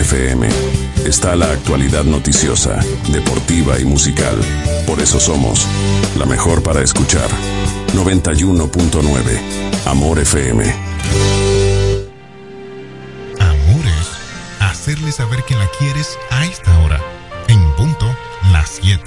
FM está la actualidad noticiosa, deportiva y musical. Por eso somos la mejor para escuchar. 91.9 Amor FM. Amor es hacerle saber que la quieres a esta hora, en punto las 7.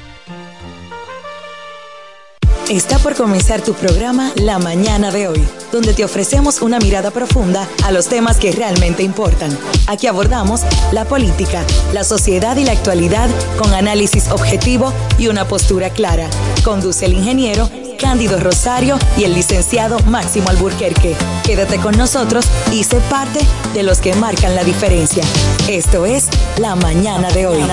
Está por comenzar tu programa La Mañana de Hoy, donde te ofrecemos una mirada profunda a los temas que realmente importan. Aquí abordamos la política, la sociedad y la actualidad con análisis objetivo y una postura clara. Conduce el ingeniero Cándido Rosario y el licenciado Máximo Alburquerque. Quédate con nosotros y sé parte de los que marcan la diferencia. Esto es La Mañana de Hoy.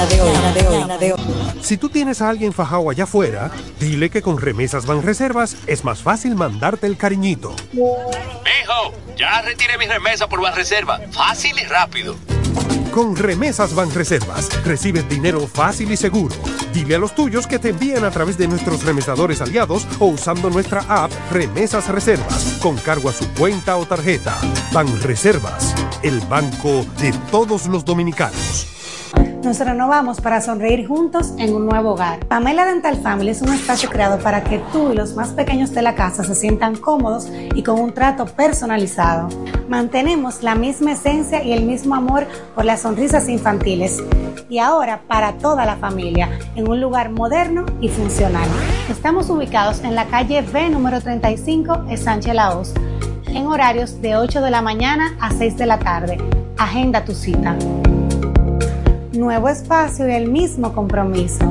Si tú tienes a alguien fajado allá afuera, dile que con Remesas Banreservas es más fácil mandarte el cariñito. Mijo, ya retiré mi remesa por Banreserva. Fácil y rápido. Con Remesas Banreservas recibes dinero fácil y seguro. Dile a los tuyos que te envíen a través de nuestros remesadores aliados o usando nuestra app Remesas Reservas, con cargo a su cuenta o tarjeta. Banreservas, el banco de todos los dominicanos. Nos renovamos para sonreír juntos en un nuevo hogar. Pamela Dental Family es un espacio creado para que tú y los más pequeños de la casa se sientan cómodos y con un trato personalizado. Mantenemos la misma esencia y el mismo amor por las sonrisas infantiles. Y ahora para toda la familia, en un lugar moderno y funcional. Estamos ubicados en la calle B número 35 en Sánchez Laos, en horarios de 8 de la mañana a 6 de la tarde. Agenda tu cita. Nuevo espacio y el mismo compromiso.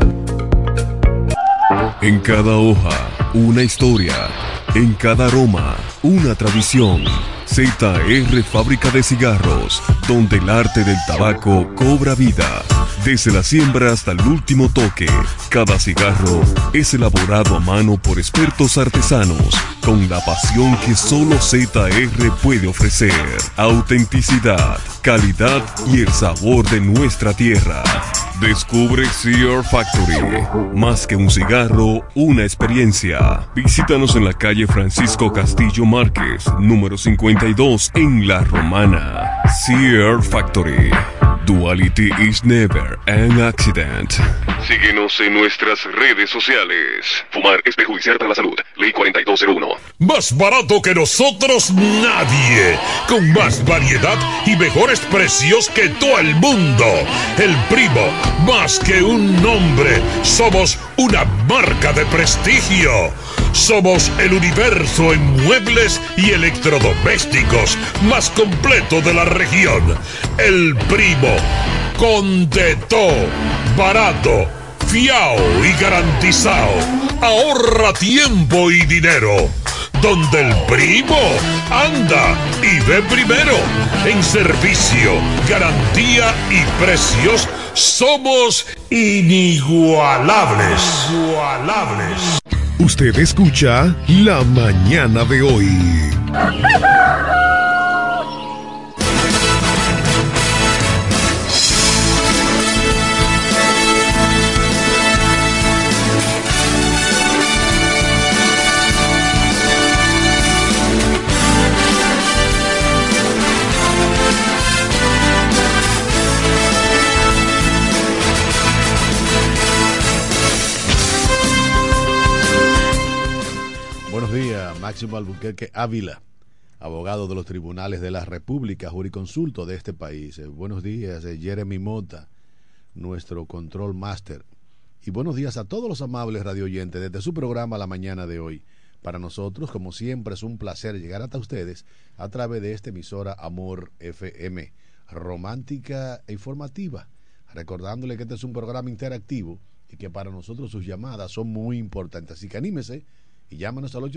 En cada hoja, una historia. En cada aroma, una tradición. ZR Fábrica de Cigarros, donde el arte del tabaco cobra vida. Desde la siembra hasta el último toque, cada cigarro es elaborado a mano por expertos artesanos, con la pasión que solo ZR puede ofrecer. Autenticidad, calidad y el sabor de nuestra tierra. Descubre CR Factory. Más que un cigarro, una experiencia. Visítanos en la calle Francisco Castillo Márquez, número 52, en La Romana. CR Factory. Duality is never an accident. Síguenos en nuestras redes sociales. Fumar es perjudicial para la salud. Ley 4201. Más barato que nosotros nadie. Con más variedad y mejores precios que todo el mundo. El Primo, más que un nombre, somos una marca de prestigio. Somos el universo en muebles y electrodomésticos más completo de la región. El Primo, con de todo, barato, fiao y garantizado. Ahorra tiempo y dinero. Donde el Primo anda y ve primero. En servicio, garantía y precios somos inigualables. Usted escucha La Mañana de Hoy. Buenos días, Máximo Alburquerque Ávila, abogado de los tribunales de la República, jurisconsulto de este país. Buenos días, Jeremy Mota, nuestro control master. Y buenos días a todos los amables radioyentes desde su programa La Mañana de Hoy. Para nosotros, como siempre, es un placer llegar hasta ustedes a través de esta emisora Amor FM, romántica e informativa, recordándole que este es un programa interactivo y que para nosotros sus llamadas son muy importantes. Así que anímese y llámanos al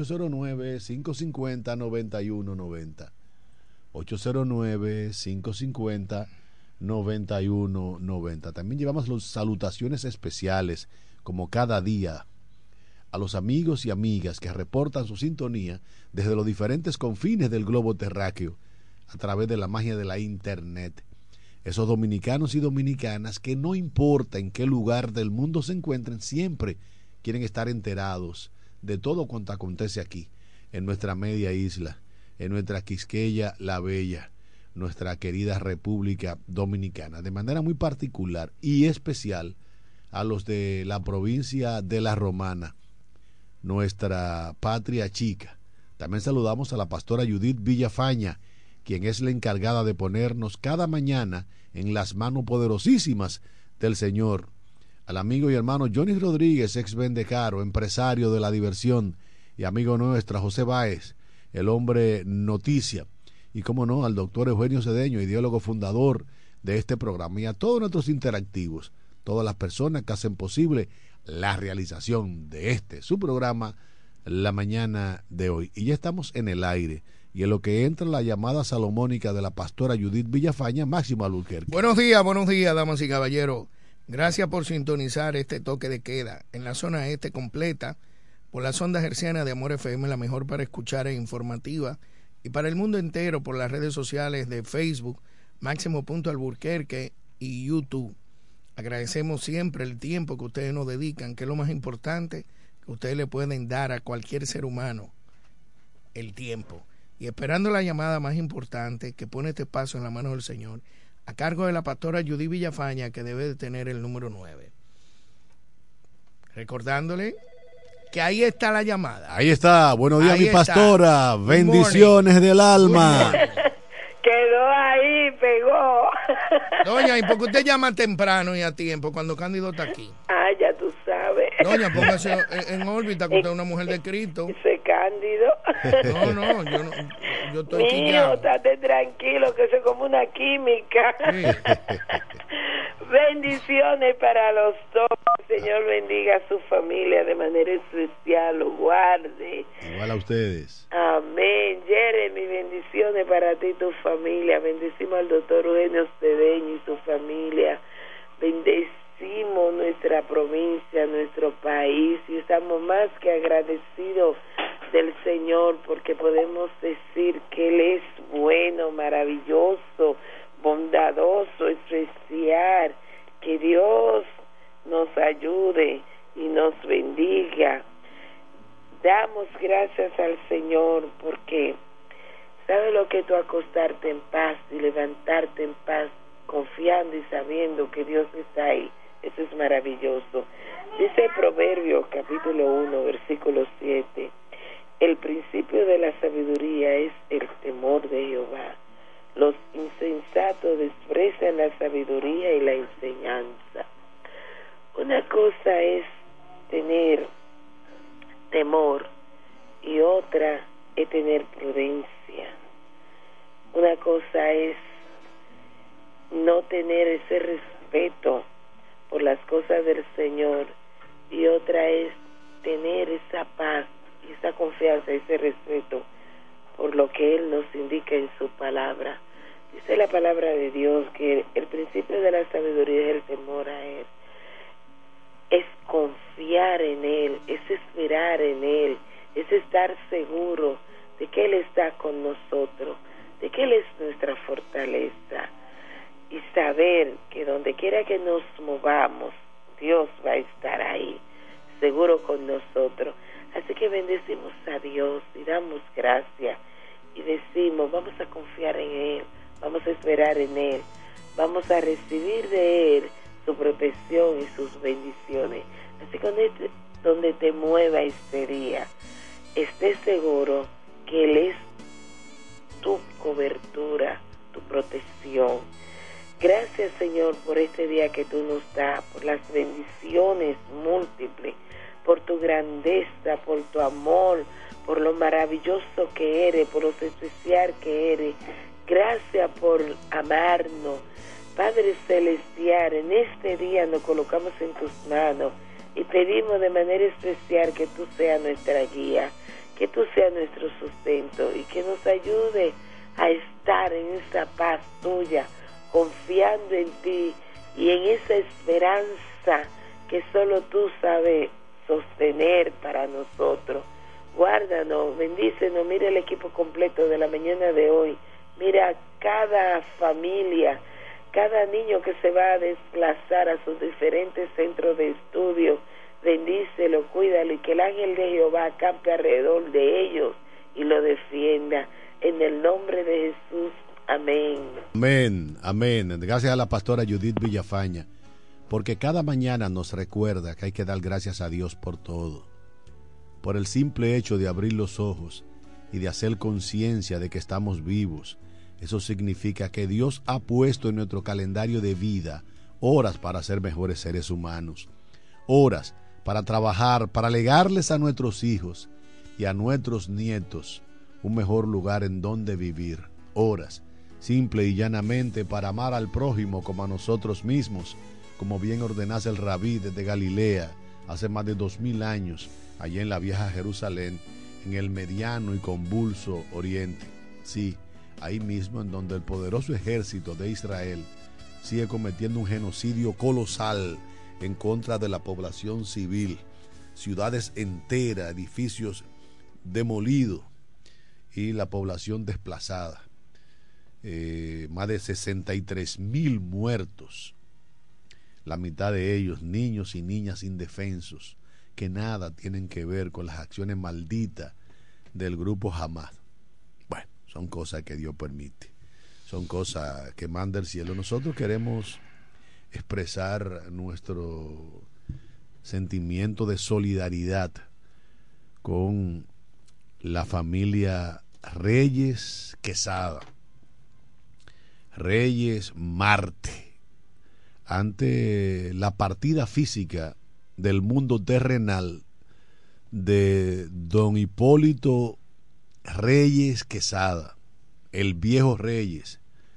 809-550-9190. 809-550-9190. También llevamos las salutaciones especiales, como cada día, a los amigos y amigas que reportan su sintonía desde los diferentes confines del globo terráqueo a través de la magia de la internet. Esos dominicanos y dominicanas que no importa en qué lugar del mundo se encuentren, siempre quieren estar enterados de todo cuanto acontece aquí, en nuestra media isla, en nuestra Quisqueya la Bella. nuestra querida República Dominicana, de manera muy particular y especial a los de la provincia de La Romana, nuestra patria chica. También saludamos a la pastora Judith Villafaña, quien es la encargada de ponernos cada mañana en las manos poderosísimas del Señor. Al amigo y hermano Johnny Rodríguez, ex Vendecaro, empresario de la diversión, y amigo nuestro José Báez, el hombre noticia. Y cómo no, al doctor Eugenio Cedeño, ideólogo fundador de este programa, y a todos nuestros interactivos, todas las personas que hacen posible la realización de su programa, la mañana de hoy. Y ya estamos en el aire, y en lo que entra la llamada salomónica de la pastora Judith Villafaña, Máximo Albuquerque. Buenos días, damas y caballeros. Gracias por sintonizar este toque de queda en la zona este completa por las ondas hercianas de Amor FM, la mejor para escuchar e informativa, y para el mundo entero por las redes sociales de Facebook, Máximo.Albuquerque y YouTube. Agradecemos siempre el tiempo que ustedes nos dedican, que es lo más importante que ustedes le pueden dar a cualquier ser humano, el tiempo. Y esperando la llamada más importante que pone este paso en la mano del Señor, a cargo de la pastora Judith Villafaña, que debe de tener el número 9. Recordándole que ahí está la llamada. Ahí está. Buenos días, mi pastora. Bendiciones del alma. Quedó ahí, pegó. Doña, ¿y por qué usted llama temprano y a tiempo cuando Cándido está aquí? Ah, ya tú sabes. Doña, póngase en órbita, que usted es una mujer de Cristo. Ese Cándido. No, yo estoy aquí. Mío, estate tranquilo, que eso es como una química. Sí. Bendiciones para los dos. Señor bendiga a su familia de manera especial, lo guarde. Igual a ustedes. Amén. Jeremy, bendiciones para ti y tu familia. Bendecimos al doctor Eugenio Cedeño y su familia. Bendecimos nuestra provincia, nuestro país, y estamos más que agradecidos del Señor porque podemos decir que Él es bueno, maravilloso, bondadoso, especial. Que Dios nos ayude y nos bendiga. Damos gracias al Señor porque ¿sabe lo que tú acostarte en paz y levantarte en paz, confiando y sabiendo que Dios está ahí? Eso es maravilloso. Dice Proverbios capítulo 1 versículo 7: el principio de la sabiduría es el temor de Jehová. Los insensatos desprecian la sabiduría y la enseñanza. Una cosa es tener temor y otra es tener prudencia. Una cosa es no tener ese respeto por las cosas del Señor y otra es tener esa paz y esa confianza, ese respeto por lo que Él nos indica en su palabra. Dice la palabra de Dios que el principio de la sabiduría es el temor a Él, es confiar en Él, es esperar en Él, es estar seguro de que Él está con nosotros, de que Él es nuestra fortaleza, y saber que donde quiera que nos movamos, Dios va a estar ahí, seguro con nosotros. Así que bendecimos a Dios y damos gracias y decimos, vamos a confiar en Él, vamos a esperar en Él, vamos a recibir de Él su protección y sus bendiciones. Así que donde te mueva este día, estés seguro que Él es tu cobertura, tu protección. Gracias, Señor, por este día que tú nos das, por las bendiciones múltiples, por tu grandeza, por tu amor, por lo maravilloso que eres, por lo especial que eres. Gracias por amarnos. Padre Celestial, en este día nos colocamos en tus manos y pedimos de manera especial que tú seas nuestra guía, que tú seas nuestro sustento y que nos ayude a estar en esa paz tuya, confiando en ti y en esa esperanza que solo tú sabes sostener para nosotros. Guárdanos, bendícenos. Mira el equipo completo de la mañana de hoy. Mira cada familia, cada niño que se va a desplazar a sus diferentes centros de estudio. Bendícelo, cuídalo y que el ángel de Jehová acampe alrededor de ellos y lo defienda. En el nombre de Jesús, Amén. Amén, amén. Gracias a la pastora Judith Villafaña, porque cada mañana nos recuerda que hay que dar gracias a Dios por todo. Por el simple hecho de abrir los ojos y de hacer conciencia de que estamos vivos. Eso significa que Dios ha puesto en nuestro calendario de vida horas para ser mejores seres humanos, horas para trabajar, para legarles a nuestros hijos y a nuestros nietos un mejor lugar en donde vivir, horas, simple y llanamente para amar al prójimo como a nosotros mismos, como bien ordenase el rabí desde Galilea hace más de 2000 años, allá en la vieja Jerusalén, en el mediano y convulso Oriente. Sí, ahí mismo en donde el poderoso ejército de Israel sigue cometiendo un genocidio colosal en contra de la población civil, ciudades enteras, edificios demolidos y la población desplazada. Más de 63,000 muertos, la mitad de ellos niños y niñas indefensos que nada tienen que ver con las acciones malditas del grupo Hamas. Bueno, son cosas que Dios permite, son cosas que manda el cielo. Nosotros queremos expresar nuestro sentimiento de solidaridad con la familia Reyes Quesada, Reyes Marte, ante la partida física del mundo terrenal de don Hipólito Reyes Quesada, el viejo Reyes,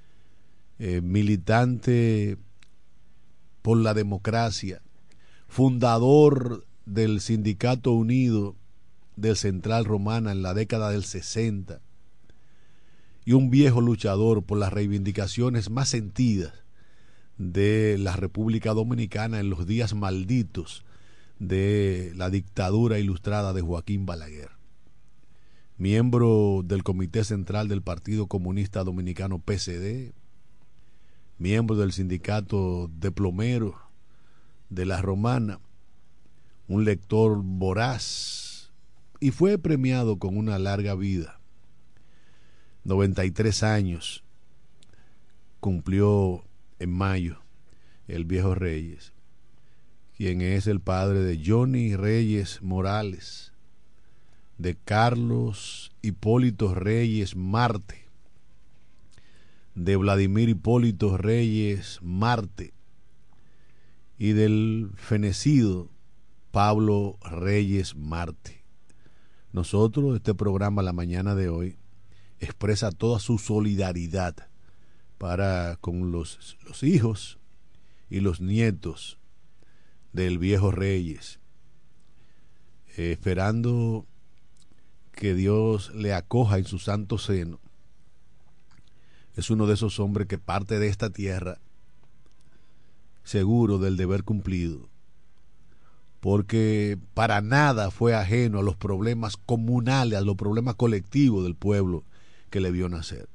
militante por la democracia, fundador del Sindicato Unido del Central Romana en la década del 60, y un viejo luchador por las reivindicaciones más sentidas de la República Dominicana en los días malditos de la dictadura ilustrada de Joaquín Balaguer. Miembro del Comité Central del Partido Comunista Dominicano PCD, miembro del Sindicato de Plomeros de la Romana, un lector voraz, y fue premiado con una larga vida. 93 años cumplió en mayo el viejo Reyes, quien es el padre de Johnny Reyes Morales, de Carlos Hipólito Reyes Marte, de Vladimir Hipólito Reyes Marte y del fenecido Pablo Reyes Marte. Nosotros, este programa la mañana de hoy expresa toda su solidaridad para con los hijos y los nietos del viejo Reyes, esperando que Dios le acoja en su santo seno. Es uno de esos hombres que parte de esta tierra seguro del deber cumplido, porque para nada fue ajeno a los problemas comunales, a los problemas colectivos del pueblo que le vio nacer.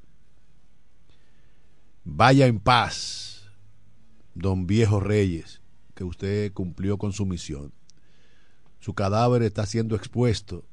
Vaya en paz, don viejo Reyes, que usted cumplió con su misión. Su cadáver está siendo expuesto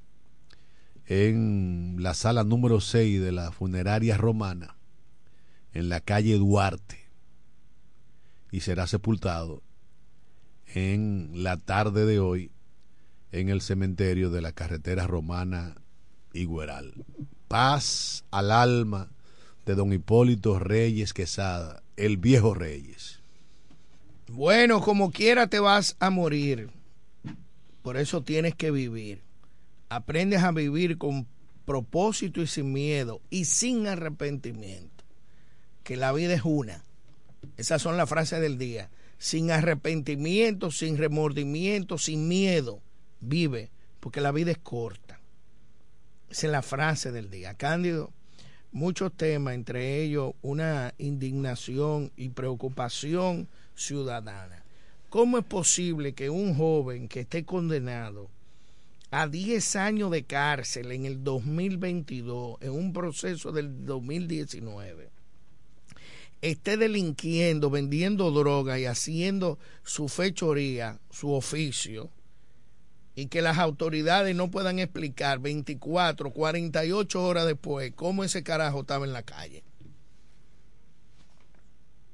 en la sala número 6 de la funeraria romana, en la calle Duarte, y será sepultado en la tarde de hoy en el cementerio de la carretera romana Higueral. Paz al alma de don Hipólito Reyes Quesada, el viejo Reyes. Bueno, como quiera te vas a morir, por eso tienes que vivir. Aprendes a vivir con propósito y sin miedo y sin arrepentimiento, que la vida es una. Esas son las frases del día. Sin arrepentimiento, sin remordimiento, sin miedo, vive, porque la vida es corta. Esa es la frase del día. Cándido, muchos temas, entre ellos una indignación y preocupación ciudadana. ¿Cómo es posible que un joven que esté condenado a 10 años de cárcel en el 2022, en un proceso del 2019, esté delinquiendo, vendiendo droga y haciendo su fechoría, su oficio, y que las autoridades no puedan explicar 24, 48 horas después cómo ese carajo estaba en la calle?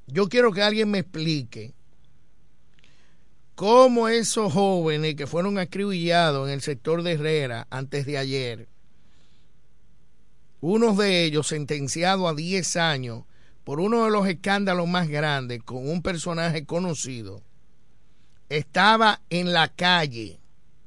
Yo quiero que alguien me explique cómo esos jóvenes que fueron acribillados en el sector de Herrera antes de ayer, uno de ellos sentenciado a 10 años por uno de los escándalos más grandes con un personaje conocido, estaba en la calle.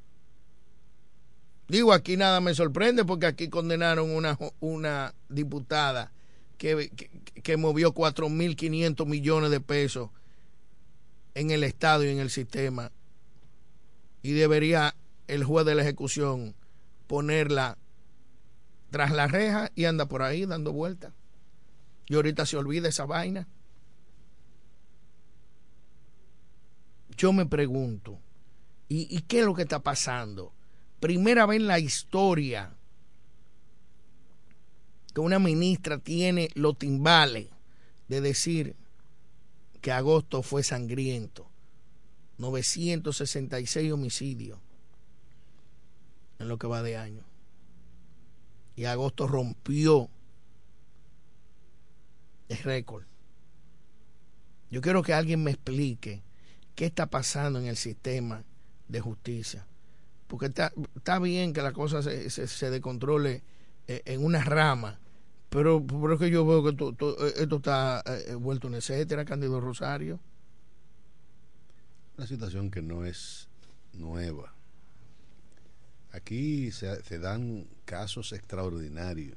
Digo, aquí nada me sorprende porque aquí condenaron una diputada que movió 4.500 millones de pesos en el Estado y en el sistema, y debería el juez de la ejecución ponerla tras la reja y anda por ahí dando vueltas. Y ahorita se olvida esa vaina. Yo me pregunto, ¿y qué es lo que está pasando? Primera vez en la historia que una ministra tiene los timbales de decir que agosto fue sangriento. 966 homicidios en lo que va de año. Y agosto rompió el récord. Yo quiero que alguien me explique qué está pasando en el sistema de justicia. Porque está bien que la cosa se descontrole en una rama, pero es que yo veo que esto está vuelto en etcétera, Cándido Rosario. Una situación que no es nueva. Aquí se dan casos extraordinarios.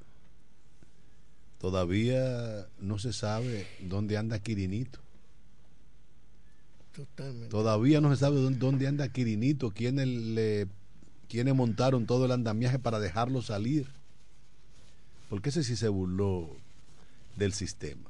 Todavía no se sabe dónde anda Quirinito. Totalmente. Todavía no se sabe dónde anda Quirinito, quiénes montaron todo el andamiaje para dejarlo salir. Porque ese sí se burló del sistema.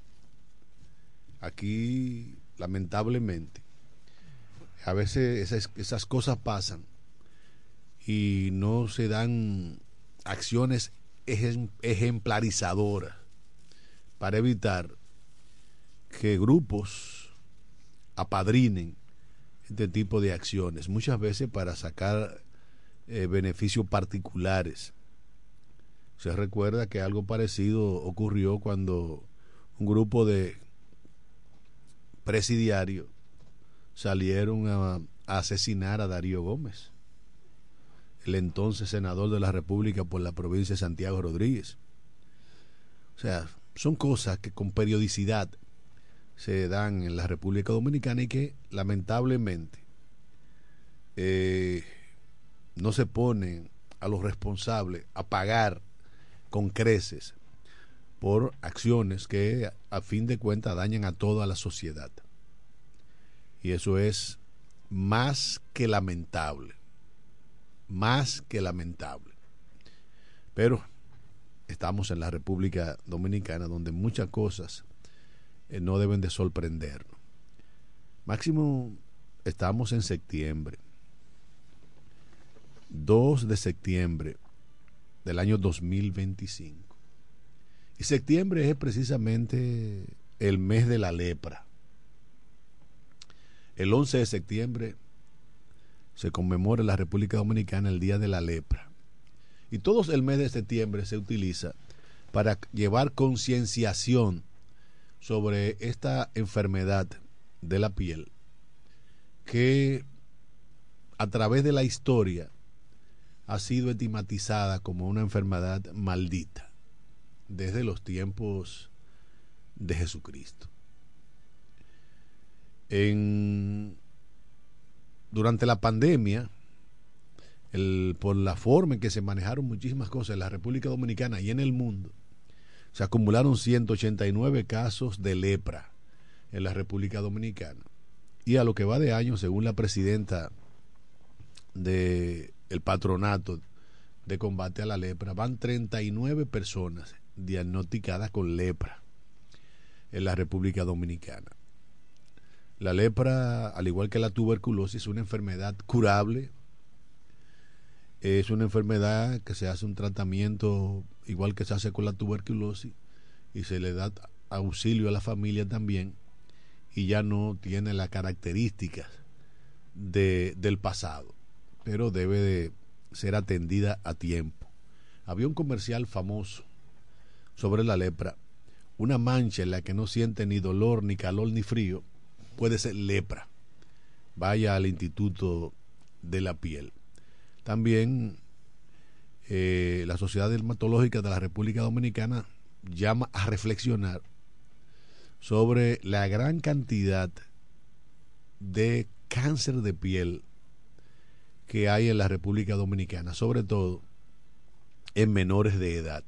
Aquí, lamentablemente, a veces esas cosas pasan y no se dan acciones ejemplarizadoras para evitar que grupos apadrinen este tipo de acciones, muchas veces para sacar beneficios particulares. Se recuerda que algo parecido ocurrió cuando un grupo de presidiarios salieron a asesinar a Darío Gómez, el entonces senador de la República por la provincia de Santiago Rodríguez. O sea, son cosas que con periodicidad se dan en la República Dominicana y que lamentablemente no se ponen a los responsables a pagar con creces por acciones que a fin de cuentas dañan a toda la sociedad. Y eso es más que lamentable. Más que lamentable. Pero estamos en la República Dominicana donde muchas cosas no deben de sorprendernos. Máximo, estamos en septiembre. 2 de septiembre del año 2025. Y septiembre es precisamente el mes de la lepra. El 11 de septiembre se conmemora en la República Dominicana el Día de la Lepra. Y todo el mes de septiembre se utiliza para llevar concienciación sobre esta enfermedad de la piel que a través de la historia ha sido estigmatizada como una enfermedad maldita desde los tiempos de Jesucristo. Durante la pandemia, por la forma en que se manejaron muchísimas cosas en la República Dominicana y en el mundo, se acumularon 189 casos de lepra en la República Dominicana. Y a lo que va de año, según la presidenta del patronato de combate a la lepra, van 39 personas diagnosticadas con lepra en la República Dominicana. La lepra, al igual que la tuberculosis, es una enfermedad curable. Es una enfermedad que se hace un tratamiento igual que se hace con la tuberculosis y se le da auxilio a la familia también, y ya no tiene las características del pasado, pero debe de ser atendida a tiempo. Había un comercial famoso sobre la lepra, una mancha en la que no siente ni dolor, ni calor, ni frío, puede ser lepra. Vaya al Instituto de la Piel. También la Sociedad Dermatológica de la República Dominicana llama a reflexionar sobre la gran cantidad de cáncer de piel que hay en la República Dominicana, sobre todo en menores de edad.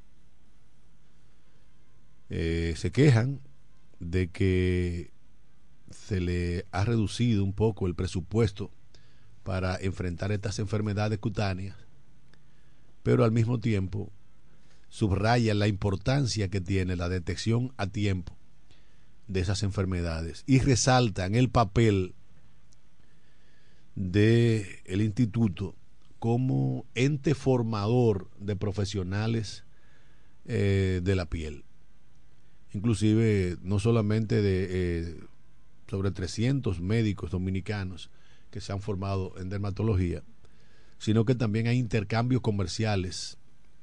Se quejan de que se le ha reducido un poco el presupuesto para enfrentar estas enfermedades cutáneas, pero al mismo tiempo subrayan la importancia que tiene la detección a tiempo de esas enfermedades y resaltan el papel del instituto como ente formador de profesionales de la piel. Inclusive no solamente de sobre 300 médicos dominicanos que se han formado en dermatología, sino que también hay intercambios comerciales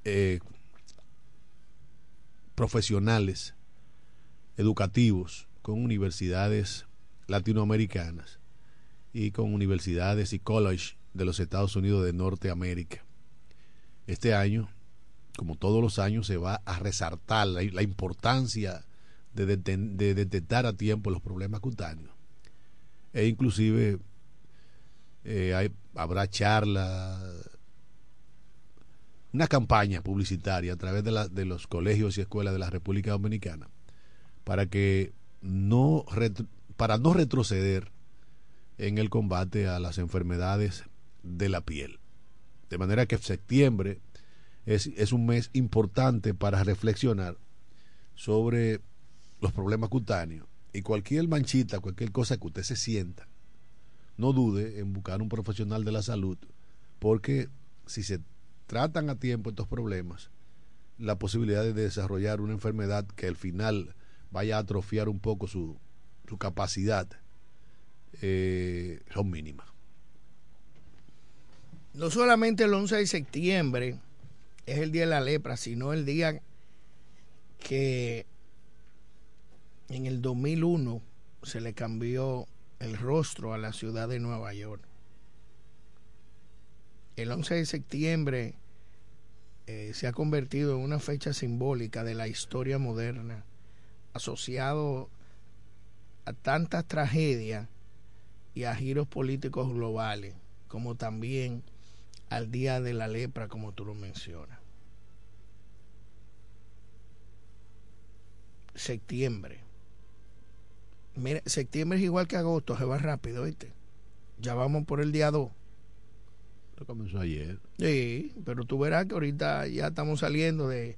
profesionales, educativos, con universidades latinoamericanas y con universidades y college de los Estados Unidos de Norteamérica. Este año, como todos los años, se va a resaltar la importancia de detectar a tiempo los problemas cutáneos. E inclusive habrá charlas, una campaña publicitaria a través de los colegios y escuelas de la República Dominicana para no retroceder en el combate a las enfermedades de la piel. De manera que septiembre es un mes importante para reflexionar sobre los problemas cutáneos, y cualquier manchita, cualquier cosa que usted se sienta, no dude en buscar un profesional de la salud, porque si se tratan a tiempo estos problemas, la posibilidad de desarrollar una enfermedad que al final vaya a atrofiar un poco su capacidad son mínimas. No solamente el 11 de septiembre es el día de la lepra, sino el día que en el 2001 se le cambió el rostro a la ciudad de Nueva York. El 11 de septiembre se ha convertido en una fecha simbólica de la historia moderna, asociado a tantas tragedias y a giros políticos globales, como también al día de la lepra, como tú lo mencionas. Septiembre. Mira, septiembre es igual que agosto, se va rápido, ¿viste? Ya vamos por el día 2. Esto comenzó ayer. Sí, pero tú verás que ahorita ya estamos saliendo de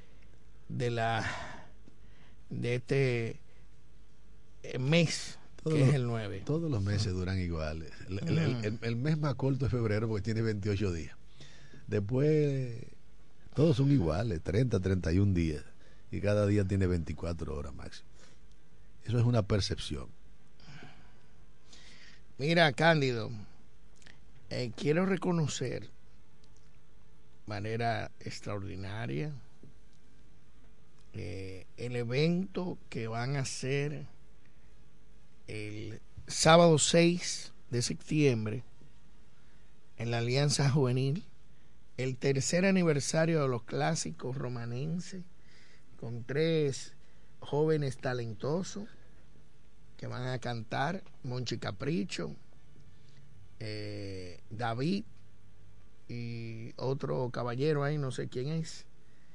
este mes, que es el 9. Todos los meses duran iguales. El mes más corto es febrero porque tiene 28 días. Después, todos son iguales, 30, 31 días. Y cada día tiene 24 horas máximo. Eso es una percepción. Mira, Cándido, quiero reconocer de manera extraordinaria el evento que van a hacer el sábado 6 de septiembre en la Alianza Juvenil, el tercer aniversario de los clásicos romanenses, con 3 jóvenes talentosos que van a cantar: Monchi Capricho, David y otro caballero ahí, no sé quién es,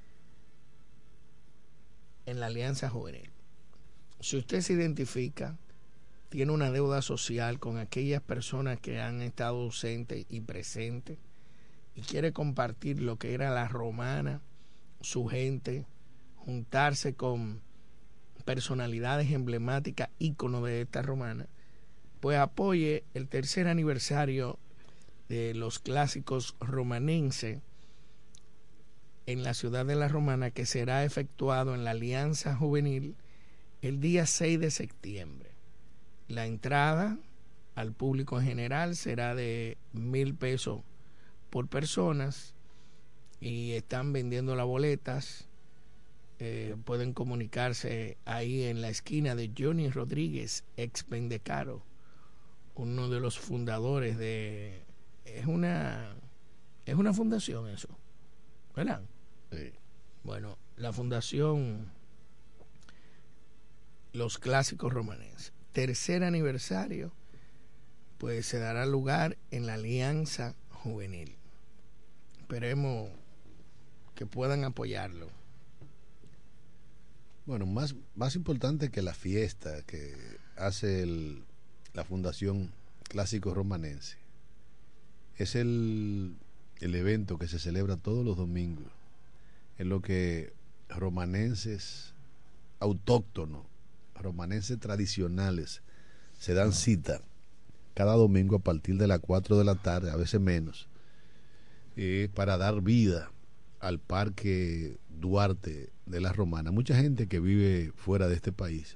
en la Alianza Juvenil. Si usted se identifica, tiene una deuda social con aquellas personas que han estado ausentes y presentes y quiere compartir lo que era la romana, su gente, juntarse con personalidades emblemáticas, íconos de esta romana, pues apoye el tercer aniversario de los clásicos romanenses en la ciudad de La Romana, que será efectuado en la Alianza Juvenil el día 6 de septiembre. La entrada al público en general será de 1,000 pesos por personas y están vendiendo las boletas pueden comunicarse ahí en la esquina de Johnny Rodríguez, ex Vendecaro, uno de los fundadores de... Es una fundación eso, ¿verdad? Sí. Bueno, la fundación Los Clásicos Romanenses, tercer aniversario, pues se dará lugar en la Alianza Juvenil. Esperemos que puedan apoyarlo. Bueno, más importante que la fiesta que hace la Fundación Clásico Romanense es el evento que se celebra todos los domingos, en lo que romanenses autóctonos, romanenses tradicionales, se dan cita cada domingo a partir de las 4 de la tarde, a veces menos, para dar vida al Parque Duarte de la Romana. Mucha gente que vive fuera de este país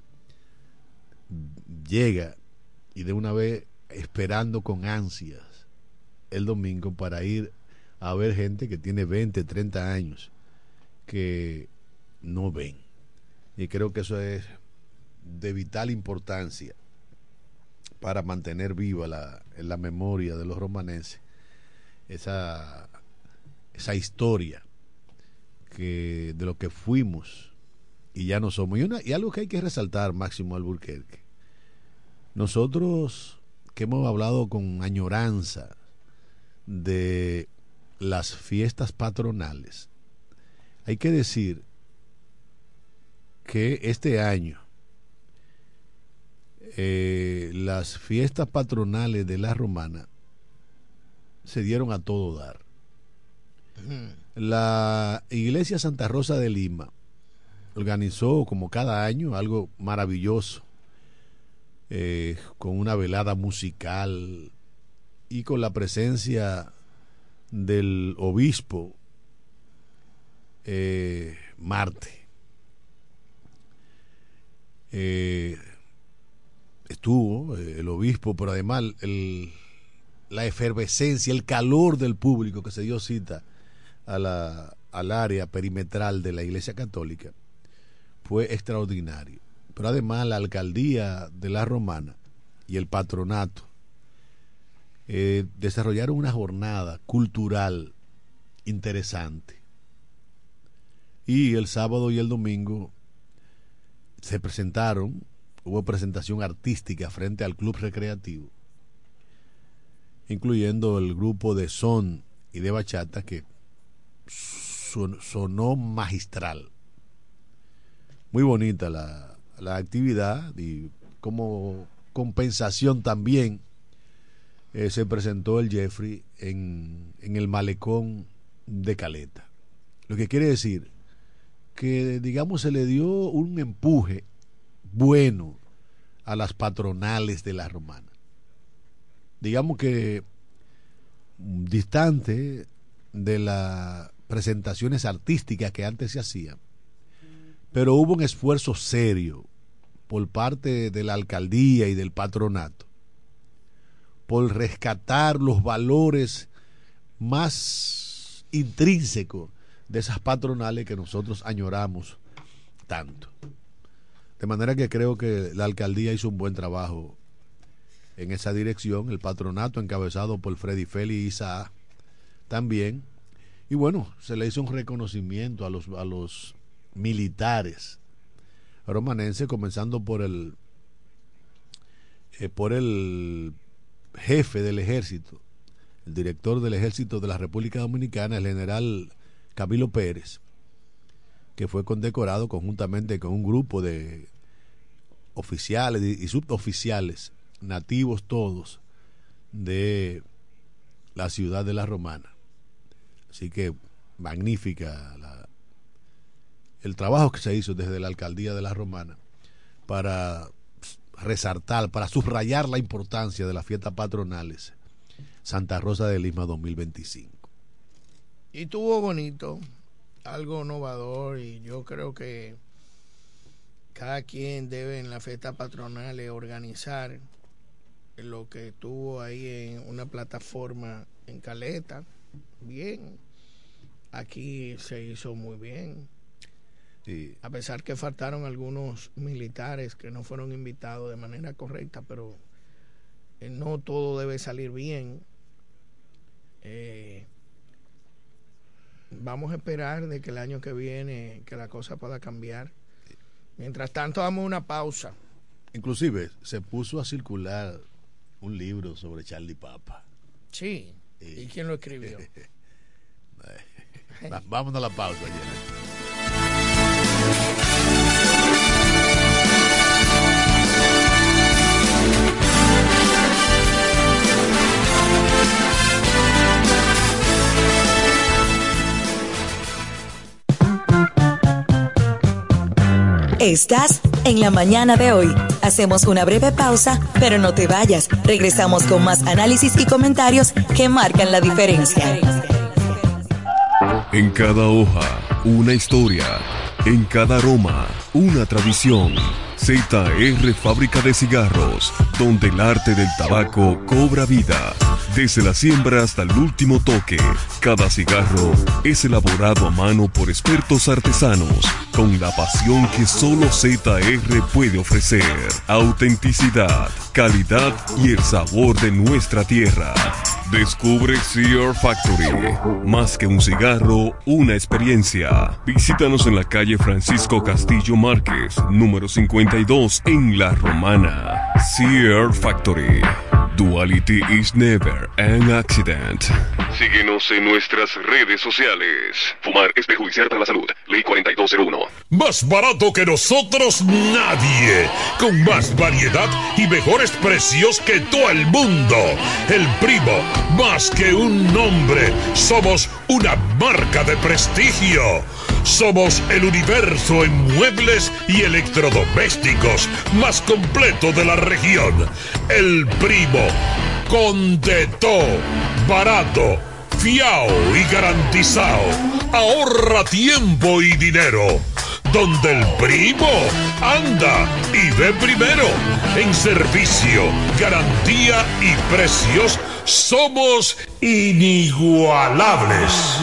llega y de una vez esperando con ansias el domingo para ir a ver gente que tiene 20, 30 años que no ven. Y creo que eso es de vital importancia para mantener viva en la memoria de los romanenses esa historia de lo que fuimos y ya no somos. Y algo que hay que resaltar, Máximo Alburquerque, nosotros que hemos hablado con añoranza de las fiestas patronales, hay que decir que este año las fiestas patronales de la Romana se dieron a todo dar. La Iglesia Santa Rosa de Lima organizó, como cada año, algo maravilloso, con una velada musical y con la presencia del obispo Marte. Estuvo el obispo, pero además la efervescencia, el calor del público que se dio cita al área perimetral de la Iglesia Católica fue extraordinario. Pero además la alcaldía de la Romana y el patronato desarrollaron una jornada cultural interesante, y el sábado y el domingo se presentaron, hubo presentación artística frente al club recreativo, incluyendo el grupo de son y de bachata que sonó magistral. Muy bonita la actividad, y como compensación también se presentó el Jeffrey en el malecón de Caleta, lo que quiere decir que, digamos, se le dio un empuje bueno a las patronales de la Romana. Digamos que distante de las presentaciones artísticas que antes se hacían, pero hubo un esfuerzo serio por parte de la alcaldía y del patronato por rescatar los valores más intrínsecos de esas patronales que nosotros añoramos tanto. De manera que creo que la alcaldía hizo un buen trabajo en esa dirección, el patronato encabezado por Freddy Félix y Isaac también, y bueno, se le hizo un reconocimiento a los militares romanenses, comenzando por el jefe del ejército, el director del ejército de la República Dominicana, el general Camilo Pérez, que fue condecorado conjuntamente con un grupo de oficiales y suboficiales, nativos todos, de la ciudad de La Romana. Así que magnífica el trabajo que se hizo desde la alcaldía de La Romana para resaltar, para subrayar la importancia de las fiestas patronales Santa Rosa de Lima 2025. Y estuvo bonito, algo innovador, y yo creo que cada quien debe en las fiestas patronales organizar lo que estuvo ahí en una plataforma en Caleta. Bien, aquí se hizo muy bien. Sí. A pesar que faltaron algunos militares que no fueron invitados de manera correcta, pero no todo debe salir bien. Vamos a esperar de que el año que viene que la cosa pueda cambiar. Mientras tanto, damos una pausa. Inclusive se puso a circular un libro sobre Charlie Papa. Sí. ¿Y quién lo escribió? Vámonos a la pausa, Jenny. Estás en la mañana de hoy. Hacemos una breve pausa, pero no te vayas. Regresamos con más análisis y comentarios que marcan la diferencia. En cada hoja, una historia. En cada aroma, una tradición. ZR Fábrica de Cigarros, donde el arte del tabaco cobra vida. Desde la siembra hasta el último toque, cada cigarro es elaborado a mano por expertos artesanos, con la pasión que solo ZR puede ofrecer. Autenticidad, calidad y el sabor de nuestra tierra. Descubre CR Factory. Más que un cigarro, una experiencia. Visítanos en la calle Francisco Castillo Márquez, número 52, en La Romana. CR Factory. Duality is never an accident. Síguenos en nuestras redes sociales. Fumar es perjudicial para la salud. Ley 4201. Más barato que nosotros nadie. Con más variedad y mejores precios que todo el mundo. El Primo, más que un nombre, somos una marca de prestigio. Somos el universo en muebles y electrodomésticos más completo de la región. El Primo, con de todo, barato, fiao y garantizado. Ahorra tiempo y dinero. Donde el Primo anda y ve primero. En servicio, garantía y precios somos inigualables.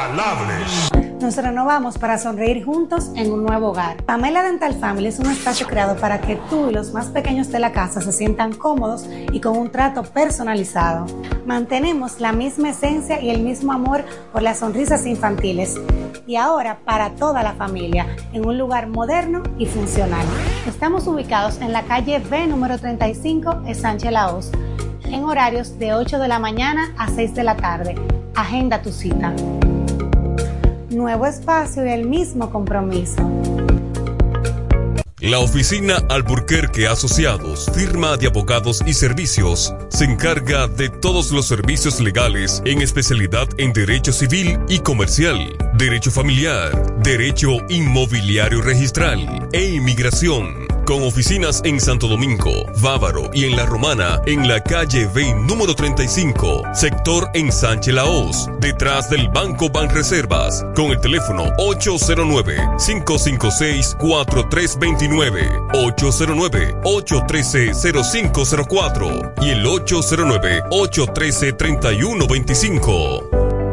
Nos renovamos para sonreír juntos en un nuevo hogar. Pamela Dental Family es un espacio creado para que tú y los más pequeños de la casa se sientan cómodos y con un trato personalizado. Mantenemos la misma esencia y el mismo amor por las sonrisas infantiles. Y ahora para toda la familia, en un lugar moderno y funcional. Estamos ubicados en la calle B número 35 en Sánchez Laos, en horarios de 8 de la mañana a 6 de la tarde. Agenda tu cita. Nuevo espacio y el mismo compromiso. La oficina Alburquerque Asociados, firma de abogados y servicios, se encarga de todos los servicios legales en especialidad en derecho civil y comercial, derecho familiar, derecho inmobiliario registral e inmigración. Con oficinas en Santo Domingo, Bávaro y en La Romana, en la calle B número 35, sector en Sánchez Laos, detrás del Banco Banreservas, con el teléfono 809-556-4329, 809-813-0504 y el 809-813-3125.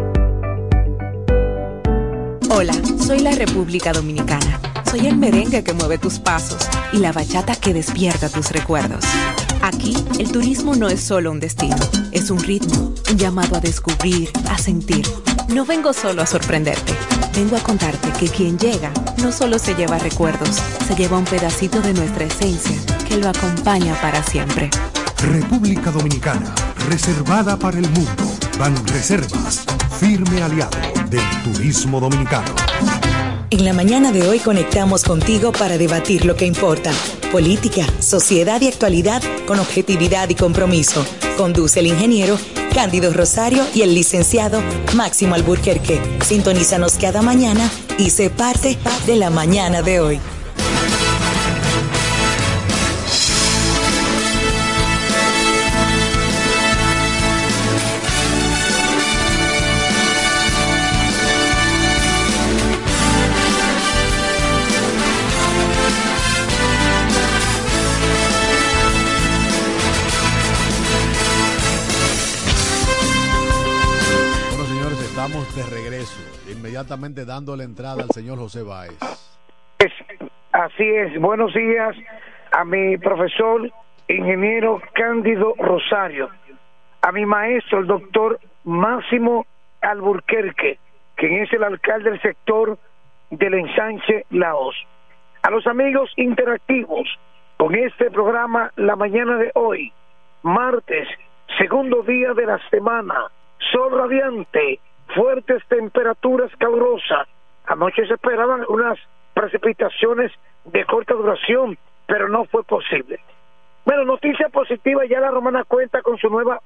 Hola, soy la República Dominicana. Soy el merengue que mueve tus pasos y la bachata que despierta tus recuerdos. Aquí, el turismo no es solo un destino, es un ritmo, un llamado a descubrir, a sentir. No vengo solo a sorprenderte, vengo a contarte que quien llega no solo se lleva recuerdos, se lleva un pedacito de nuestra esencia que lo acompaña para siempre. República Dominicana, reservada para el mundo. Banreservas, firme aliado del turismo dominicano. En la mañana de hoy conectamos contigo para debatir lo que importa. Política, sociedad y actualidad con objetividad y compromiso. Conduce el ingeniero Cándido Rosario y el licenciado Máximo Alburquerque. Sintonízanos cada mañana y sé parte de la mañana de hoy. Estamos de regreso, inmediatamente dando la entrada al señor José Báez. Así es, buenos días a mi profesor, ingeniero Cándido Rosario, a mi maestro, el doctor Máximo Alburquerque, quien es el alcalde del sector del Ensanche Laos, a los amigos interactivos con este programa la mañana de hoy, martes, segundo día de la semana, sol radiante, fuertes temperaturas calurosas. Anoche se esperaban unas precipitaciones de corta duración, pero no fue posible. Bueno, noticia positiva, ya la Romana cuenta con su nueva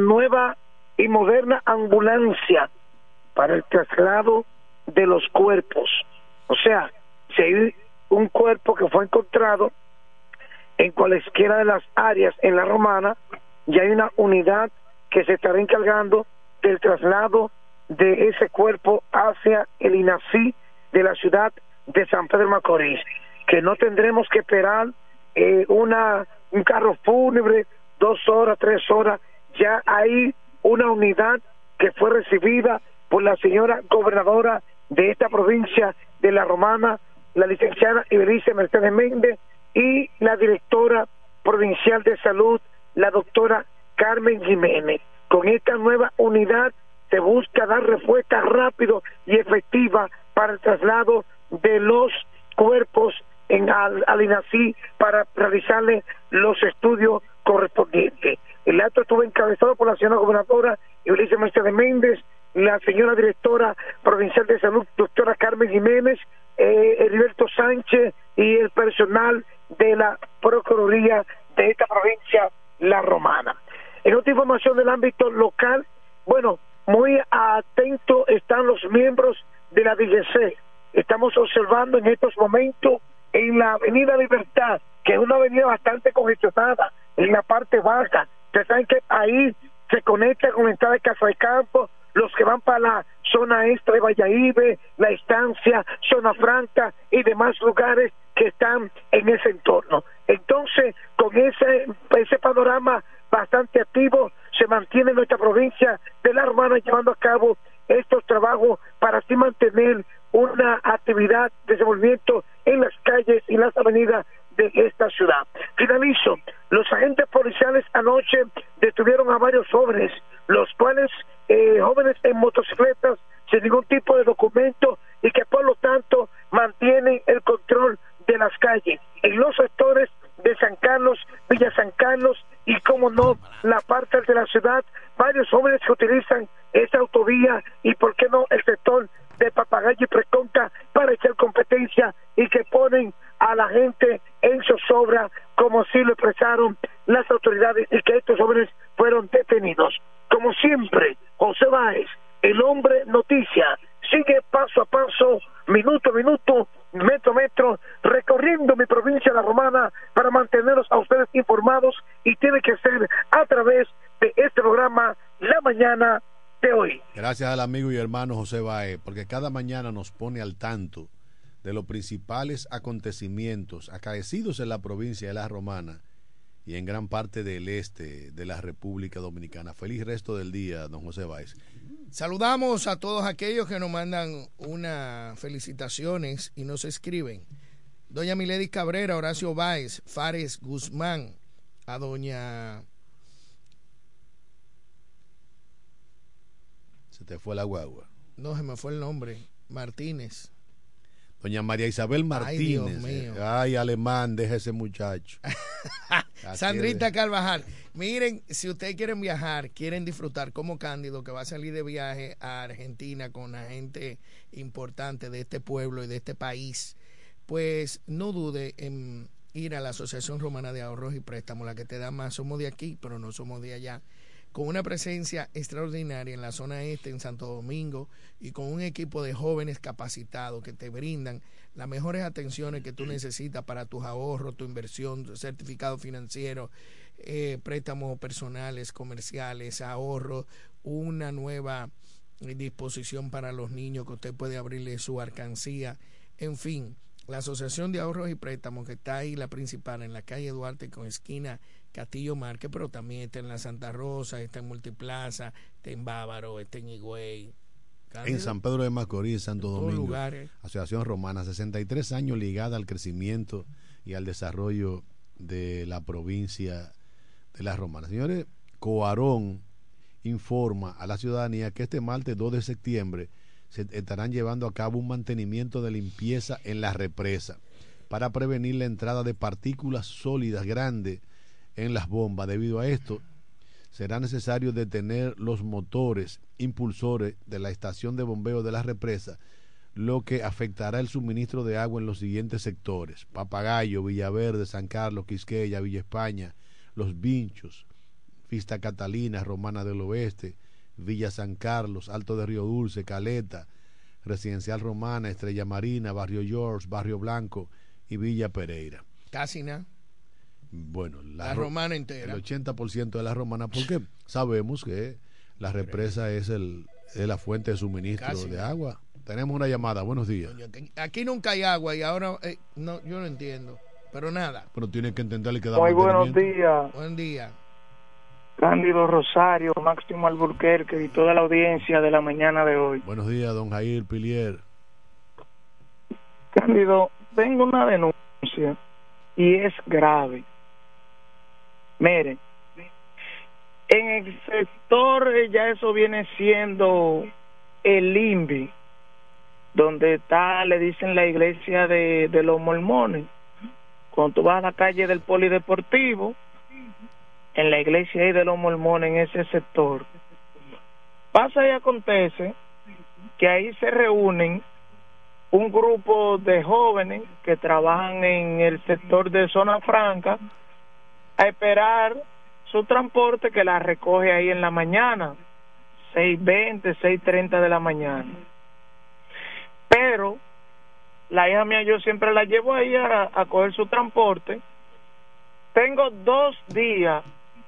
y moderna ambulancia para el traslado de los cuerpos. O sea, si hay un cuerpo que fue encontrado en cualesquiera de las áreas en la Romana, ya hay una unidad que se estará encargando del traslado de ese cuerpo hacia el INACI de la ciudad de San Pedro de Macorís, que no tendremos que esperar un carro fúnebre 2 horas, 3 horas. Ya hay una unidad que fue recibida por la señora gobernadora de esta provincia de La Romana, la licenciada Ibelice Mercedes Méndez, y la directora provincial de salud, la doctora Carmen Jiménez. Con esta nueva unidad se busca dar respuesta rápido y efectiva para el traslado de los cuerpos al INACI para realizarle los estudios correspondientes. El acto estuvo encabezado por la señora gobernadora Ibelice Mercedes Méndez, la señora directora provincial de salud, doctora Carmen Jiménez, Heriberto Sánchez y el personal de la Procuraduría de esta provincia, La Romana. En otra información del ámbito local, bueno, muy atentos están los miembros de la DGC. Estamos observando en estos momentos en la avenida Libertad, que es una avenida bastante congestionada, en la parte baja. Ustedes saben que ahí se conecta con la entrada de Casa de Campo, los que van para la zona este de Valladolid, La Estancia, Zona Franca y demás lugares que están en ese entorno. Entonces, con ese panorama bastante activo, se mantiene nuestra provincia de La Romana llevando a cabo estos trabajos para así mantener una actividad de desenvolvimiento en las calles y las avenidas de esta ciudad. Finalizo. Los agentes policiales anoche detuvieron a varios jóvenes, los cuales jóvenes en motocicletas sin ningún tipo de documento y que por lo tanto mantienen el control de las calles en los sectores de San Carlos, Villa San Carlos y como no la parte de la ciudad. Varios jóvenes que utilizan esa autovía y por qué no el sector de Papagayo y Preconca para echar competencia y que ponen a la gente en zozobra, como así lo expresaron las autoridades, y que estos jóvenes fueron detenidos. Como siempre, José Báez, el hombre noticia, sigue paso a paso, minuto a minuto, metro a metro, recorriendo mi provincia La Romana para mantenerlos a ustedes informados, y tiene que ser a través de este programa La Mañana de Hoy. Gracias al amigo y hermano José Báez, porque cada mañana nos pone al tanto de los principales acontecimientos acaecidos en la provincia de La Romana y en gran parte del este de la República Dominicana. Feliz resto del día, don José Báez. Saludamos a todos aquellos que nos mandan unas felicitaciones y nos escriben. Doña Milady Cabrera, Horacio Báez, Fares Guzmán, a doña... Se te fue la guagua. No, se me fue el nombre. Martínez. Doña María Isabel Martínez. Ay, Dios mío. Ay, alemán, deja ese muchacho. Sandrita Carvajal. Miren, si ustedes quieren viajar, quieren disfrutar como Cándido, que va a salir de viaje a Argentina con la gente importante de este pueblo y de este país, pues no dude en ir a la Asociación Romana de Ahorros y Préstamos, la que te da más. Somos de aquí, pero no somos de allá, con una presencia extraordinaria en la zona este, en Santo Domingo, y con un equipo de jóvenes capacitados que te brindan las mejores atenciones que tú necesitas para tus ahorros, tu inversión, certificado financiero, préstamos personales, comerciales, ahorros, una nueva disposición para los niños que usted puede abrirle su alcancía, en fin. La Asociación de Ahorros y Préstamos, que está ahí, la principal, en la calle Duarte con esquina Castillo Márquez, pero también está en la Santa Rosa, está en Multiplaza, está en Bávaro, está en Higüey, en San Pedro de Macorís, Santo Domingo. Asociación Romana, 63 años ligada al crecimiento y al desarrollo de la provincia de Las Romanas. Señores, Coarón informa a la ciudadanía que este martes 2 de septiembre se estarán llevando a cabo un mantenimiento de limpieza en la represa para prevenir la entrada de partículas sólidas grandes en las bombas. Debido a esto, será necesario detener los motores impulsores de la estación de bombeo de la represa, lo que afectará el suministro de agua en los siguientes sectores: Papagayo, Villaverde, San Carlos, Quisqueya, Villa España, Los Vinchos, Vista Catalina, Romana del Oeste, Villa San Carlos, Alto de Río Dulce, Caleta, Residencial Romana, Estrella Marina, Barrio George, Barrio Blanco y Villa Pereira. Casi nada. Bueno, la Romana entera. El 80% de la Romana, porque sabemos que la represa es la fuente de suministro casi de agua. Tenemos una llamada, buenos días. Aquí nunca hay agua y ahora no, yo no entiendo, pero nada. Pero tiene que entenderle que da muy buenos días. Buen día. Cándido Rosario, Máximo Alburquerque y toda la audiencia de la mañana de hoy. Buenos días, don Jair Pilier. Cándido, tengo una denuncia y es grave. Mire, en el sector ya eso viene siendo el INVI, donde está, le dicen la iglesia de los mormones. Cuando tú vas a la calle del polideportivo, en la iglesia ahí de los mormones, en ese sector, pasa y acontece que ahí se reúnen un grupo de jóvenes que trabajan en el sector de Zona Franca a esperar su transporte, que la recoge ahí en la mañana, 6:20, 6:30 de la mañana. Pero la hija mía, yo siempre la llevo ahí a coger su transporte. Tengo 2 días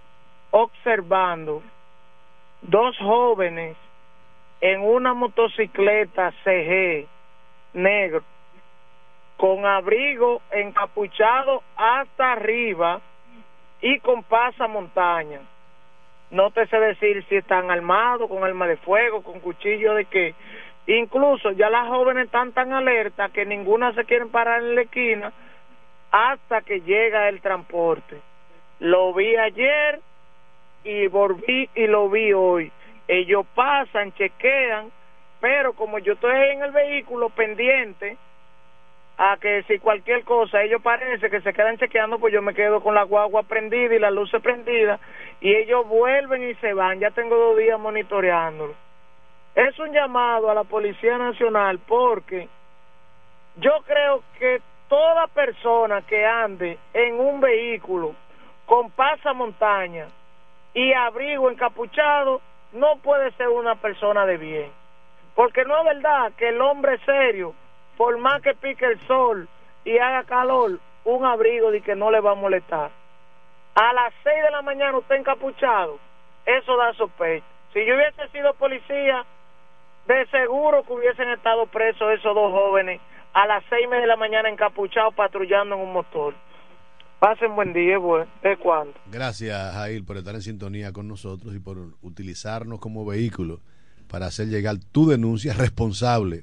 observando 2 jóvenes en una motocicleta CG negro, con abrigo encapuchado hasta arriba y con pasamontaña. No te sé decir si están armados con arma de fuego, con cuchillo de qué. Incluso ya las jóvenes están tan alertas que ninguna se quieren parar en la esquina hasta que llega el transporte. Lo vi ayer y volví y lo vi hoy. Ellos pasan, chequean, pero como yo estoy en el vehículo pendiente a que si cualquier cosa, ellos parece que se quedan chequeando, pues yo me quedo con la guagua prendida y las luces prendidas, y ellos vuelven y se van. Ya tengo 2 días monitoreándolo. Es un llamado a la Policía Nacional, porque yo creo que toda persona que ande en un vehículo con pasamontaña y abrigo encapuchado no puede ser una persona de bien, porque no es verdad que el hombre serio, por más que pique el sol y haga calor, un abrigo de que no le va a molestar. A las 6 de la mañana usted encapuchado, eso da sospecha. Si yo hubiese sido policía, de seguro que hubiesen estado presos esos 2 jóvenes a las 6:30 de la mañana encapuchados patrullando en un motor. Pasen buen día, ¿de cuándo? Gracias, Jair, por estar en sintonía con nosotros y por utilizarnos como vehículo para hacer llegar tu denuncia responsable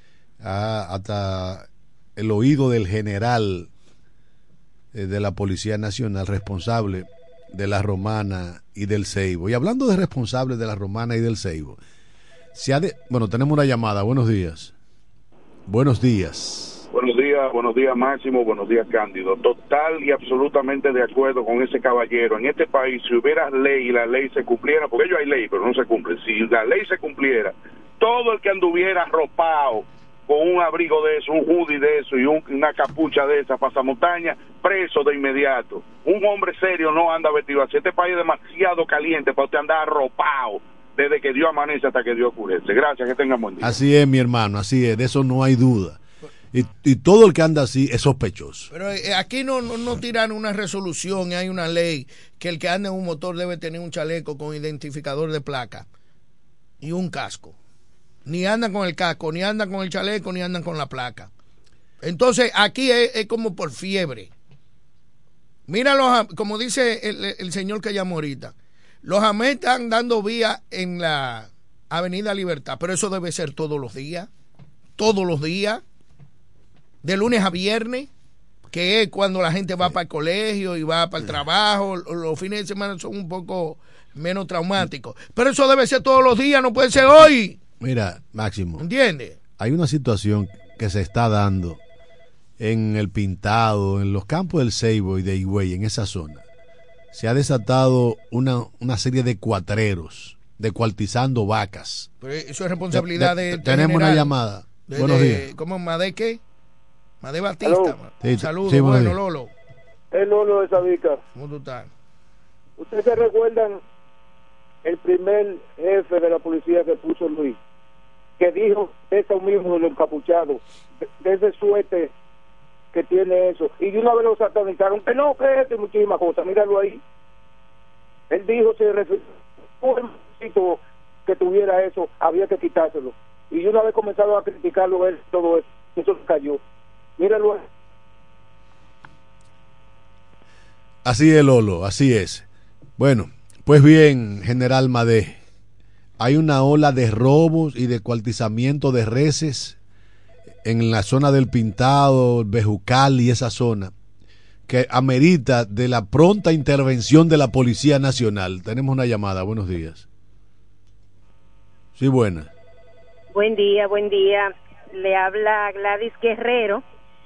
hasta el oído del general de la Policía Nacional, responsable de la Romana y del Ceibo. Y hablando de responsables de la Romana y del Ceibo, bueno, tenemos una llamada. Buenos días. Buenos días. Buenos días Máximo, buenos días Cándido. Total y absolutamente de acuerdo con ese caballero. En este país, si hubiera ley y la ley se cumpliera, porque ellos hay ley pero no se cumple, si la ley se cumpliera, todo el que anduviera arropado con un abrigo de eso, un hoodie de eso y una capucha de esa pasamontaña, preso de inmediato. Un hombre serio no anda vestido así. Este país es demasiado caliente para usted andar arropado desde que Dios amanece hasta que Dios oscurece. Gracias, que tengan buen día. Así es, mi hermano, así es, de eso no hay duda. Y todo el que anda así es sospechoso. Pero aquí no tiran una resolución, hay una ley que el que anda en un motor debe tener un chaleco con identificador de placa y un casco. Ni andan con el casco, ni andan con el chaleco, ni andan con la placa. Entonces aquí es como por fiebre. Mira, como dice el señor que llamó ahorita, los AME están dando vía en la Avenida Libertad, pero eso debe ser todos los días, de lunes a viernes, que es cuando la gente va para el colegio y va para el trabajo. Los fines de semana son un poco menos traumáticos, pero eso debe ser todos los días, no puede ser hoy. Mira, Máximo, ¿entiendes? Hay una situación que se está dando en el Pintado, en los campos del Ceibo y de Higüey, en esa zona. Se ha desatado una serie de cuatreros descuartizando vacas. Pero eso es responsabilidad de tenemos general, una llamada. Buenos días. ¿Cómo Madé qué? Madé Batista. Sí, saludos, sí, bueno, Lolo. Es Lolo de Sabica. ¿Cómo tú estás? ¿Ustedes se recuerdan el primer jefe de la policía que puso Luis? Que dijo eso mismo de los encapuchados, de ese suerte que tiene eso. Y de una vez lo satanizaron, que no, que esto y muchísimas cosas. Míralo ahí. Él dijo, se refirió que tuviera eso, había que quitárselo. Y de una vez comenzaron a criticarlo él, todo eso. Eso se cayó. Míralo ahí. Así es, Lolo, así es. Bueno, pues bien, General Madé, hay una ola de robos y descuartizamiento de reses en la zona del Pintado, Bejucal y esa zona, que amerita de la pronta intervención de la Policía Nacional. Tenemos una llamada, buenos días. Sí, buena. Buen día. Le habla Gladys Guerrero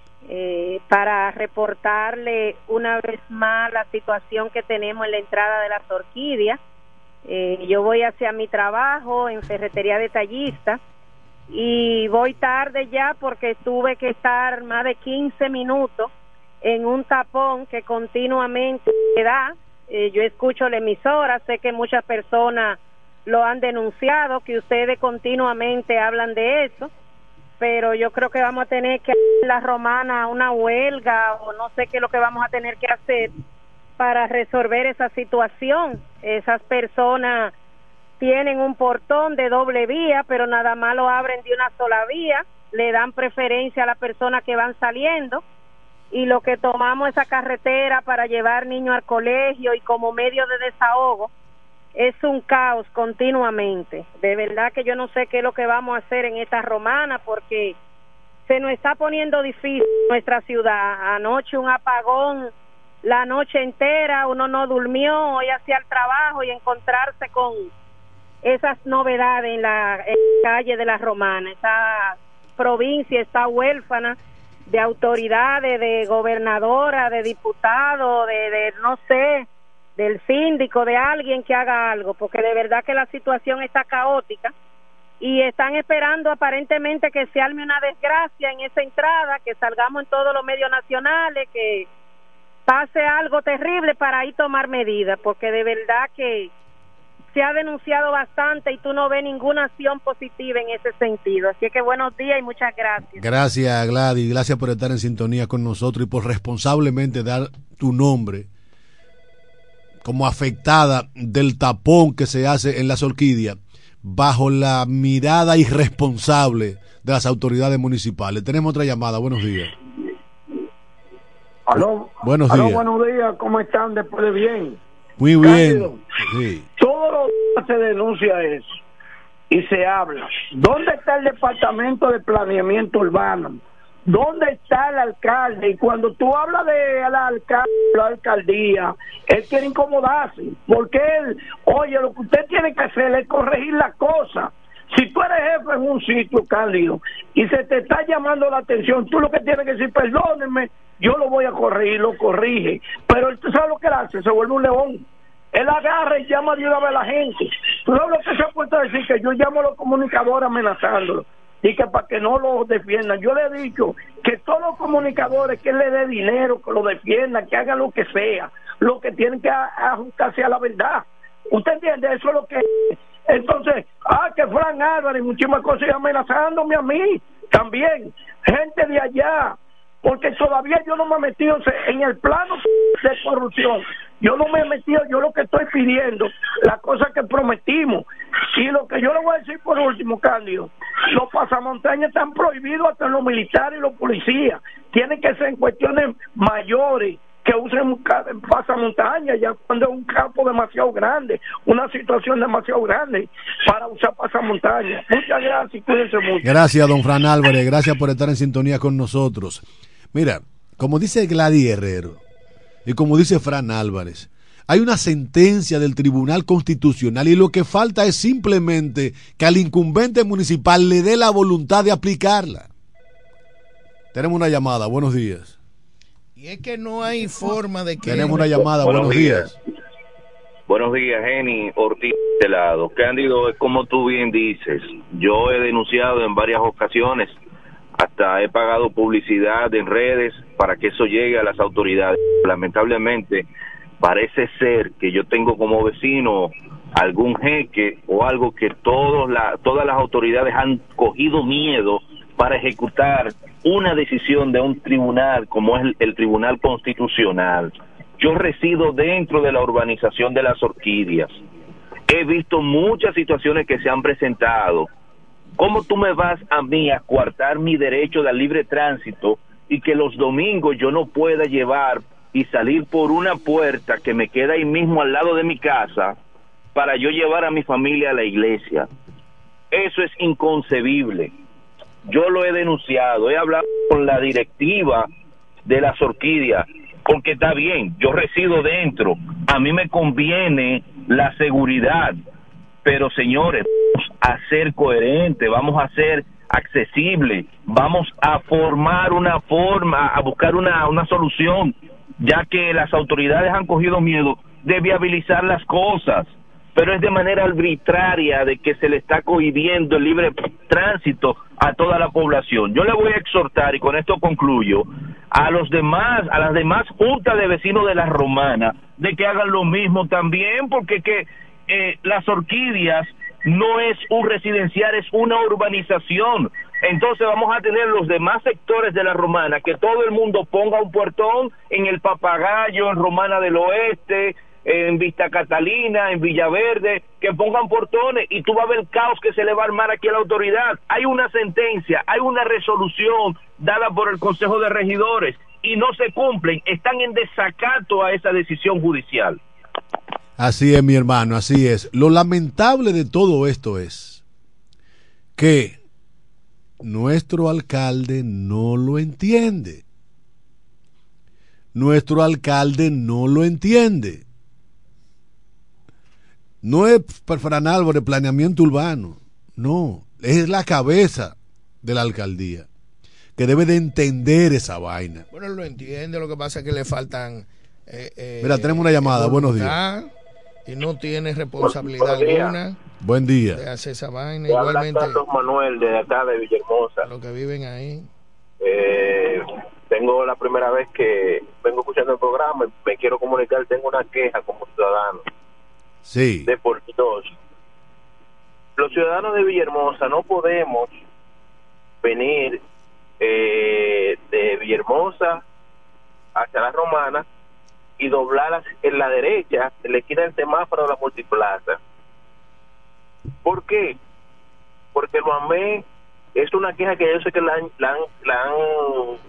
para reportarle una vez más la situación que tenemos en la entrada de las Orquídeas. Yo voy hacia mi trabajo en Ferretería Detallista y voy tarde ya porque tuve que estar más de 15 minutos en un tapón que continuamente se da. Yo escucho la emisora, sé que muchas personas lo han denunciado, que ustedes continuamente hablan de eso, pero yo creo que vamos a tener que hacer la Romana una huelga o no sé qué es lo que vamos a tener que hacer para resolver esa situación. Esas personas tienen un portón de doble vía, pero nada más lo abren de una sola vía, le dan preferencia a las personas que van saliendo, y lo que tomamos esa carretera para llevar niños al colegio y como medio de desahogo es un caos continuamente. De verdad que yo no sé qué es lo que vamos a hacer en esta Romana, porque se nos está poniendo difícil nuestra ciudad. Anoche un apagón la noche entera, uno no durmió, hoy hacia el trabajo y encontrarse con esas novedades en la calle de la Romana. Esa provincia está huérfana de autoridades, de gobernadora, de diputado, de no sé, del síndico, de alguien que haga algo, porque de verdad que la situación está caótica y están esperando aparentemente que se arme una desgracia en esa entrada, que salgamos en todos los medios nacionales, que pase algo terrible para ahí tomar medidas, porque de verdad que se ha denunciado bastante y tú no ves ninguna acción positiva en ese sentido. Así que buenos días y muchas gracias. Gracias, Gladys, gracias por estar en sintonía con nosotros y por responsablemente dar tu nombre como afectada del tapón que se hace en las Orquídeas bajo la mirada irresponsable de las autoridades municipales. Tenemos otra llamada, buenos días. Aló, buenos aló, días. Buenos días, ¿cómo están después de bien? Muy bien. Sí. Todos los días se denuncia eso y se habla. ¿Dónde está el departamento de planeamiento urbano? ¿Dónde está el alcalde? Y cuando tú hablas de la alcaldía, él quiere incomodarse, porque él, oye, lo que usted tiene que hacer es corregir las cosas. Si tú eres jefe en un sitio, Cándido, y se te está llamando la atención, tú lo que tienes que decir, perdónenme, yo lo voy a corregir, lo corrige. Pero él, ¿tú sabes lo que él hace? Se vuelve un león. Él agarra y llama de una vez a la gente. ¿Tú sabes lo que se ha puesto a decir? Que yo llamo a los comunicadores amenazándolo y que para que no lo defiendan. Yo le he dicho que todos los comunicadores, que él le dé dinero, que lo defiendan, que hagan lo que sea, lo que tienen que ajustarse a la verdad. ¿Usted entiende? Eso es lo que... Entonces, que Fran Álvarez y muchísimas cosas, y amenazándome a mí también, gente de allá, porque todavía yo no me he metido en el plano de corrupción. Yo no me he metido, yo lo que estoy pidiendo, las cosas que prometimos. Y lo que yo le voy a decir por último, Cándido, los pasamontañas están prohibidos hasta los militares y los policías. Tienen que ser en cuestiones mayores, que usen pasamontaña ya cuando es un campo demasiado grande, una situación demasiado grande para usar pasamontaña. Muchas gracias y cuídense mucho. Gracias, don Fran Álvarez, gracias por estar en sintonía con nosotros. Mira, como dice Gladys Herrero y como dice Fran Álvarez, hay una sentencia del Tribunal Constitucional y lo que falta es simplemente que al incumbente municipal le dé la voluntad de aplicarla. Tenemos una llamada, buenos días. Y es que no hay forma de que... Tenemos una llamada, buenos días. Buenos días, Jenny Ortiz de lado. Cándido, es como tú bien dices, yo he denunciado en varias ocasiones, hasta he pagado publicidad en redes para que eso llegue a las autoridades. Lamentablemente, parece ser que yo tengo como vecino algún jeque o algo que todas las autoridades han cogido miedo para ejecutar una decisión de un tribunal como es el Tribunal Constitucional. Yo resido dentro de la urbanización de Las Orquídeas. He visto muchas situaciones que se han presentado. ¿Cómo tú me vas a mí a coartar mi derecho de libre tránsito y que los domingos yo no pueda llevar y salir por una puerta que me queda ahí mismo al lado de mi casa para yo llevar a mi familia a la iglesia? Eso es inconcebible. Yo lo he denunciado, he hablado con la directiva de Las Orquídeas, porque está bien, yo resido dentro, a mí me conviene la seguridad, pero señores, vamos a ser coherentes, vamos a ser accesibles, vamos a formar una forma, a buscar una solución, ya que las autoridades han cogido miedo de viabilizar las cosas, pero es de manera arbitraria de que se le está cohibiendo el libre tránsito a toda la población. Yo le voy a exhortar, y con esto concluyo, a las demás juntas de vecinos de La Romana, de que hagan lo mismo también, porque Las Orquídeas no es un residencial, es una urbanización. Entonces vamos a tener los demás sectores de La Romana, que todo el mundo ponga un puertón en El Papagayo, en Romana del Oeste, en Vista Catalina, en Villaverde, que pongan portones y tú vas a ver el caos que se le va a armar aquí a la autoridad. Hay una sentencia, hay una resolución dada por el Consejo de Regidores y no se cumplen, están en desacato a esa decisión judicial. Así es, mi hermano, así es. Lo lamentable de todo esto es que nuestro alcalde no lo entiende. Nuestro alcalde no lo entiende. No es Fran Álvarez planeamiento urbano, no, es la cabeza de la alcaldía que debe de entender esa vaina. Bueno, lo entiende, lo que pasa es que le faltan mira, tenemos una llamada, buenos días. Y no tiene responsabilidad alguna. Buen día. De hacer esa vaina. Le igualmente habla Carlos Manuel de acá de Villahermosa. Los que viven ahí. Tengo la primera vez que vengo escuchando el programa y me quiero comunicar, tengo una queja como ciudadano. Sí. De por dos. Los ciudadanos de Villahermosa no podemos venir de Villahermosa hacia La Romana y doblar en la derecha en la esquina del semáforo de la Multiplaza. ¿Por qué? Porque lo amé, es una queja que yo sé que la han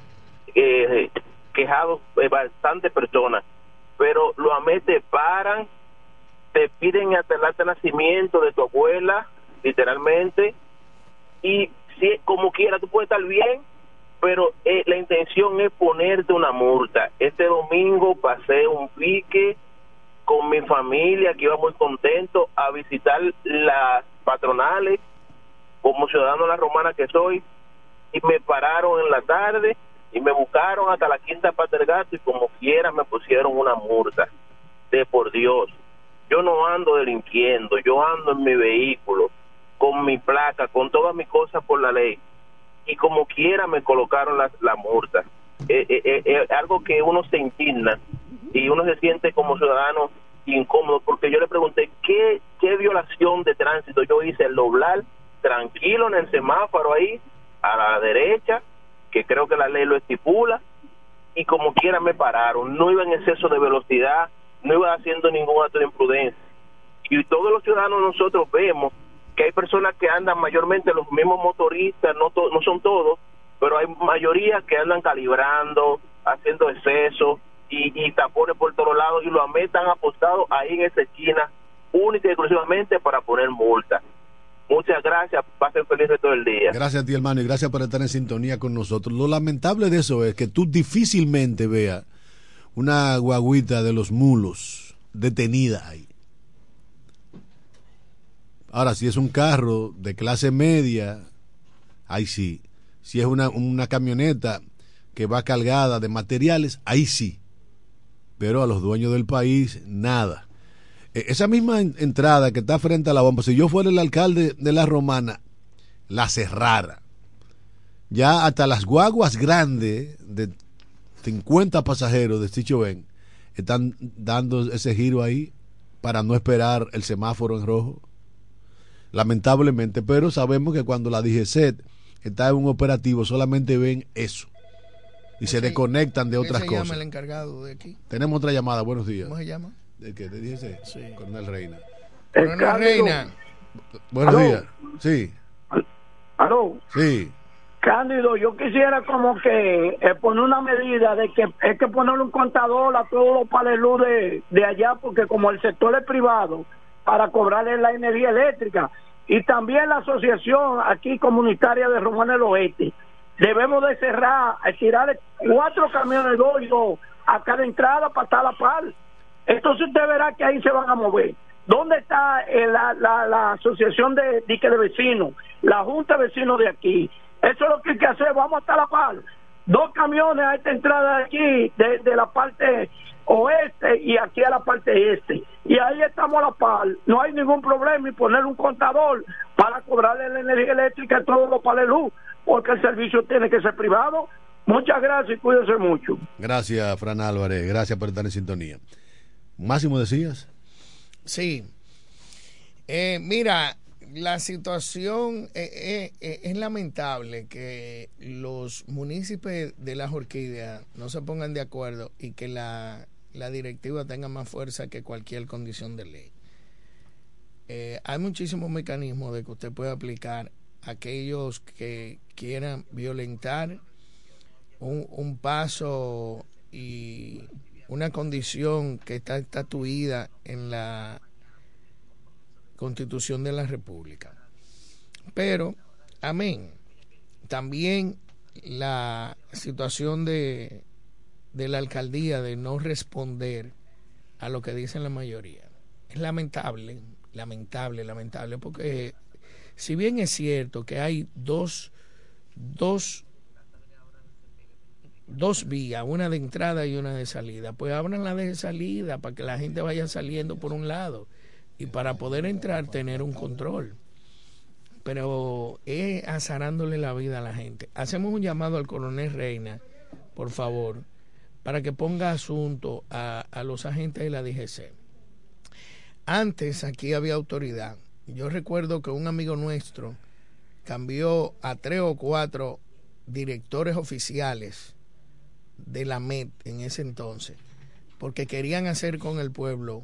quejado bastantes personas, pero lo amé, te paran, te piden hasta el acta de nacimiento de tu abuela, literalmente, y si como quiera tú puedes estar bien, pero la intención es ponerte una multa. Este domingo pasé un pique con mi familia, que iba muy contento a visitar las patronales como ciudadano de La Romana que soy, y me pararon en la tarde y me buscaron hasta la Quinta Pata del Gato y como quiera me pusieron una multa. De por Dios, yo no ando delinquiendo, yo ando en mi vehículo con mi placa, con todas mis cosas por la ley, y como quiera me colocaron la multa. Algo que uno se indigna y uno se siente como ciudadano incómodo, porque yo le pregunté qué violación de tránsito yo hice, el doblar tranquilo en el semáforo ahí a la derecha, que creo que la ley lo estipula, y como quiera me pararon. No iba en exceso de velocidad, no iba haciendo ningún acto de imprudencia, y todos los ciudadanos nosotros vemos que hay personas que andan, mayormente los mismos motoristas, no son todos, pero hay mayoría que andan calibrando, haciendo exceso, y tapones por todos lados, y los AME están apostados ahí en esa esquina, única y exclusivamente para poner multa. Muchas gracias, pasen feliz todo el día. Gracias a ti, hermano, y gracias por estar en sintonía con nosotros. Lo lamentable de eso es que tú difícilmente veas una guaguita de los mulos detenida ahí. Ahora, si es un carro de clase media, ahí sí. Si es una camioneta que va cargada de materiales, ahí sí. Pero a los dueños del país, nada. Esa misma entrada que está frente a la bomba, si yo fuera el alcalde de La Romana, la cerrara. Ya hasta las guaguas grandes de 50 pasajeros de Sichoven están dando ese giro ahí para no esperar el semáforo en rojo. Lamentablemente, pero sabemos que cuando la DGCET está en un operativo solamente ven eso y se desconectan de otras cosas. ¿Cómo se llama el encargado de aquí? Tenemos otra llamada, buenos días. ¿Cómo se llama? ¿De qué? ¿De DGCET? Sí. Coronel Reina. Coronel Reina. Buenos días. Sí. ¿Aló? Sí. Cándido, yo quisiera como que poner una medida de que hay que ponerle un contador a todos los palelú de allá, porque como el sector es privado, para cobrarle la energía eléctrica, y también la asociación aquí comunitaria de Román del Oeste, debemos de cerrar, tirar 4 camiones 2 y 2 a cada entrada para estar a la par. Entonces usted verá que ahí se van a mover. ¿Dónde está la asociación de dique de vecinos, la junta de vecinos de aquí? Eso es lo que hay que hacer, vamos a estar a la par. 2 camiones a esta entrada de aquí, de la parte oeste y aquí a la parte este. Y ahí estamos a la par. No hay ningún problema y poner un contador para cobrarle la energía eléctrica a todos los palelú, porque el servicio tiene que ser privado. Muchas gracias y cuídense mucho. Gracias, Fran Álvarez. Gracias por estar en sintonía. Máximo, decías. Sí. Mira, la situación es lamentable que los municipios de Las Orquídeas no se pongan de acuerdo y que la directiva tenga más fuerza que cualquier condición de ley. Hay muchísimos mecanismos de que usted puede aplicar a aquellos que quieran violentar un paso y una condición que está estatuida en la Constitución de la República. Pero, amén, también la situación de la alcaldía de no responder a lo que dicen la mayoría es lamentable, porque si bien es cierto que hay dos vías, una de entrada y una de salida, pues abran la de salida para que la gente vaya saliendo por un lado y para poder entrar tener un control. Pero es azarándole la vida a la gente. Hacemos un llamado al coronel Reina, por favor, para que ponga asunto a los agentes de la DGC. Antes aquí había autoridad. Yo recuerdo que un amigo nuestro cambió a 3 o 4 directores oficiales de la MET en ese entonces, porque querían hacer con el pueblo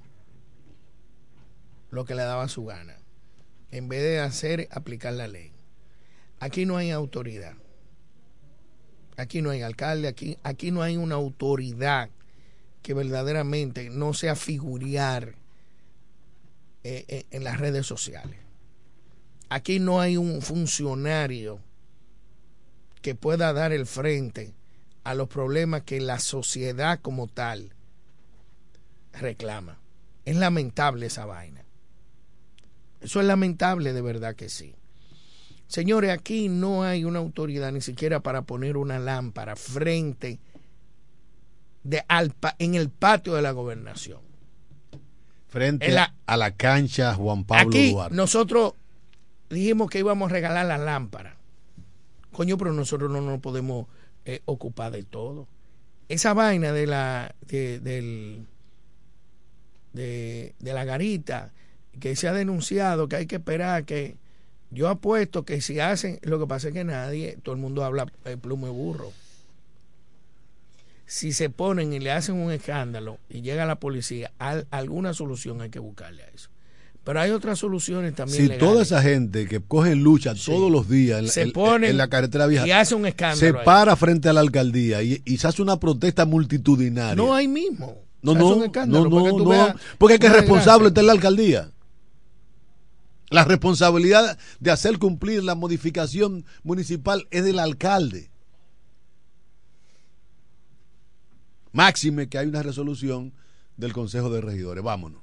lo que le daba su gana, en vez de aplicar la ley. Aquí no hay autoridad, aquí no hay alcalde, aquí no hay una autoridad que verdaderamente no sea figurear en las redes sociales. Aquí no hay un funcionario que pueda dar el frente a los problemas que la sociedad como tal reclama. Es lamentable esa vaina. Eso es lamentable, de verdad que sí. Señores, aquí no hay una autoridad ni siquiera para poner una lámpara frente en el patio de la gobernación. Frente a la cancha Juan Pablo aquí, Duarte. Nosotros dijimos que íbamos a regalar la lámpara. Coño, pero nosotros no nos podemos ocupar de todo. Esa vaina de la garita que se ha denunciado, que hay que esperar, que yo apuesto que si hacen, lo que pasa es que todo el mundo habla plumo y burro. Si se ponen y le hacen un escándalo y llega la policía, alguna solución hay que buscarle a eso. Pero hay otras soluciones también si legales. Toda esa gente que coge lucha todos los días en la carretera vieja y hace un escándalo, se para frente a la alcaldía y se hace una protesta multitudinaria. No, ahí mismo. No, Veas, porque es que el responsable está en la alcaldía. La responsabilidad de hacer cumplir la modificación municipal es del alcalde. Máxime que hay una resolución del Consejo de Regidores. Vámonos.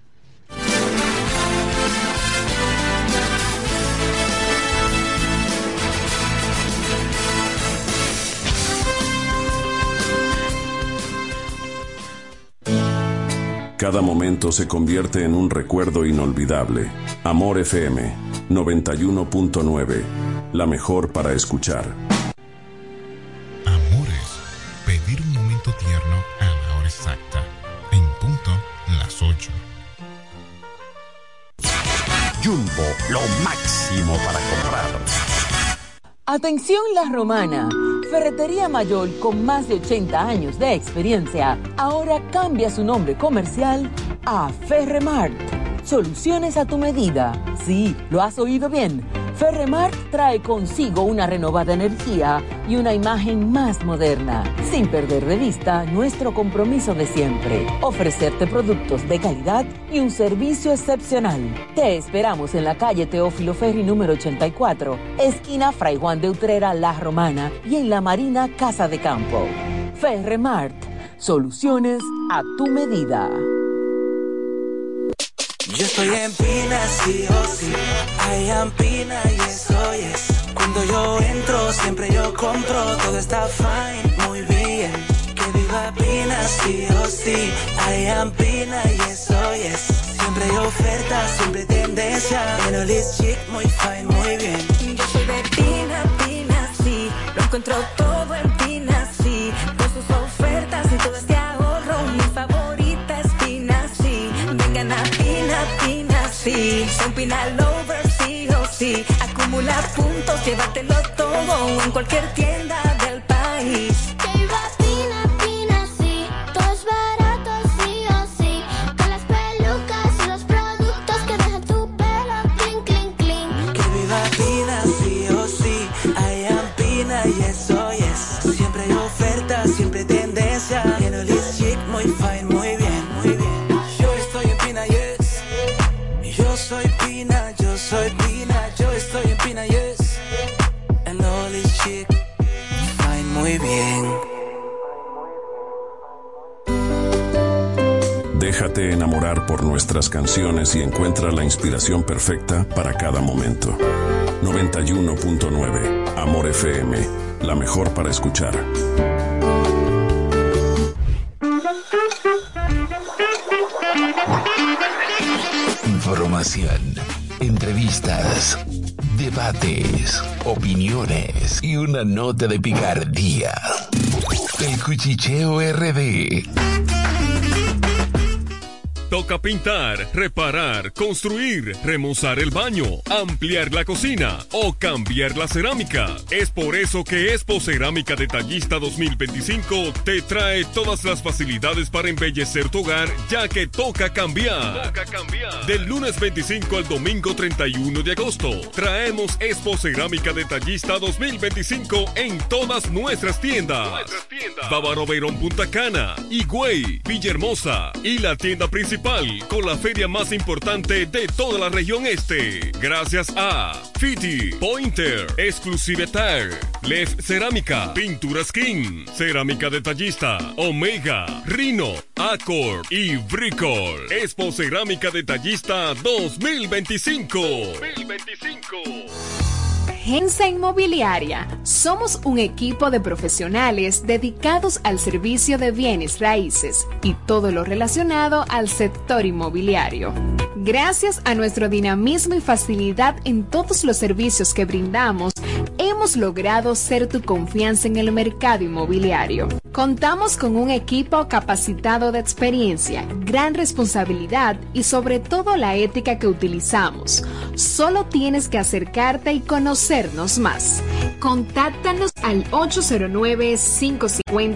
Cada momento se convierte en un recuerdo inolvidable. Amor FM 91.9, la mejor para escuchar. Amores, pedir un momento tierno a la hora exacta, en punto las 8. Jumbo, lo máximo para comprar. Atención La Romana, ferretería mayor con más de 80 años de experiencia, ahora cambia su nombre comercial a Ferremart. Soluciones a tu medida. Sí, lo has oído bien. Ferremart trae consigo una renovada energía y una imagen más moderna, sin perder de vista nuestro compromiso de siempre, ofrecerte productos de calidad y un servicio excepcional. Te esperamos en la calle Teófilo Ferri número 84, esquina Fray Juan de Utrera, La Romana, y en la Marina Casa de Campo. Ferremart, soluciones a tu medida. Yo estoy en Pina, sí o sí. I am Pina y eso es. Cuando yo entro, siempre yo compro. Todo está fine, muy bien. Que viva Pina, sí o sí. I am Pina y eso es. Siempre hay ofertas, siempre tendencia. Pero this chic, muy fine, muy bien. Yo soy de Pina, Pina, sí. Lo encuentro todo en Pina, sí. Con sus ofertas y todo este ahorro. Mi favorita es Pina, sí. Vengan a Pina, sí. Son Pina lovers, sí o sí. Acumula puntos, llévatelo todo en cualquier tienda del país. Que viva Pina, Pina, sí. Todo es barato, sí o sí. Con las pelucas y los productos que dejan tu pelo clean, clean, clean. Que viva Pina, sí o sí. I am Pina y eso es. Siempre hay ofertas, siempre tendencia. Pero this chic, muy fine, muy bien, muy bien. Yo estoy en Pina, yes. Yo soy Pina, yo soy Pina. Yo estoy en Pina, yes. And all this chic, fine, muy bien. Déjate enamorar por nuestras canciones y encuentra la inspiración perfecta para cada momento. 91.9 Amor FM, la mejor para escuchar. Información, entrevistas, debates, opiniones y una nota de picardía. El Cuchicheo RD. Toca pintar, reparar, construir, remozar el baño, ampliar la cocina o cambiar la cerámica. Es por eso que Expo Cerámica Detallista 2025 te trae todas las facilidades para embellecer tu hogar, ya que toca cambiar. Del lunes 25 al domingo 31 de agosto, traemos Expo Cerámica Detallista 2025 en todas nuestras tiendas. Bávaro Verón Punta Cana, Higüey, Villahermosa y la tienda principal con la feria más importante de toda la región este. Gracias a Fiti, Pointer, Exclusive Tire, Lef Cerámica, Pinturas King, Cerámica Detallista, Omega, Rino, Accord y Bricol. Expo Cerámica Detallista 2025. Gensa Inmobiliaria. Somos un equipo de profesionales dedicados al servicio de bienes raíces y todo lo relacionado al sector inmobiliario. Gracias a nuestro dinamismo y facilidad en todos los servicios que brindamos, hemos logrado ser tu confianza en el mercado inmobiliario. Contamos con un equipo capacitado de experiencia, gran responsabilidad y sobre todo la ética que utilizamos. Solo tienes que acercarte y conocernos más. Contáctanos al 809-550-99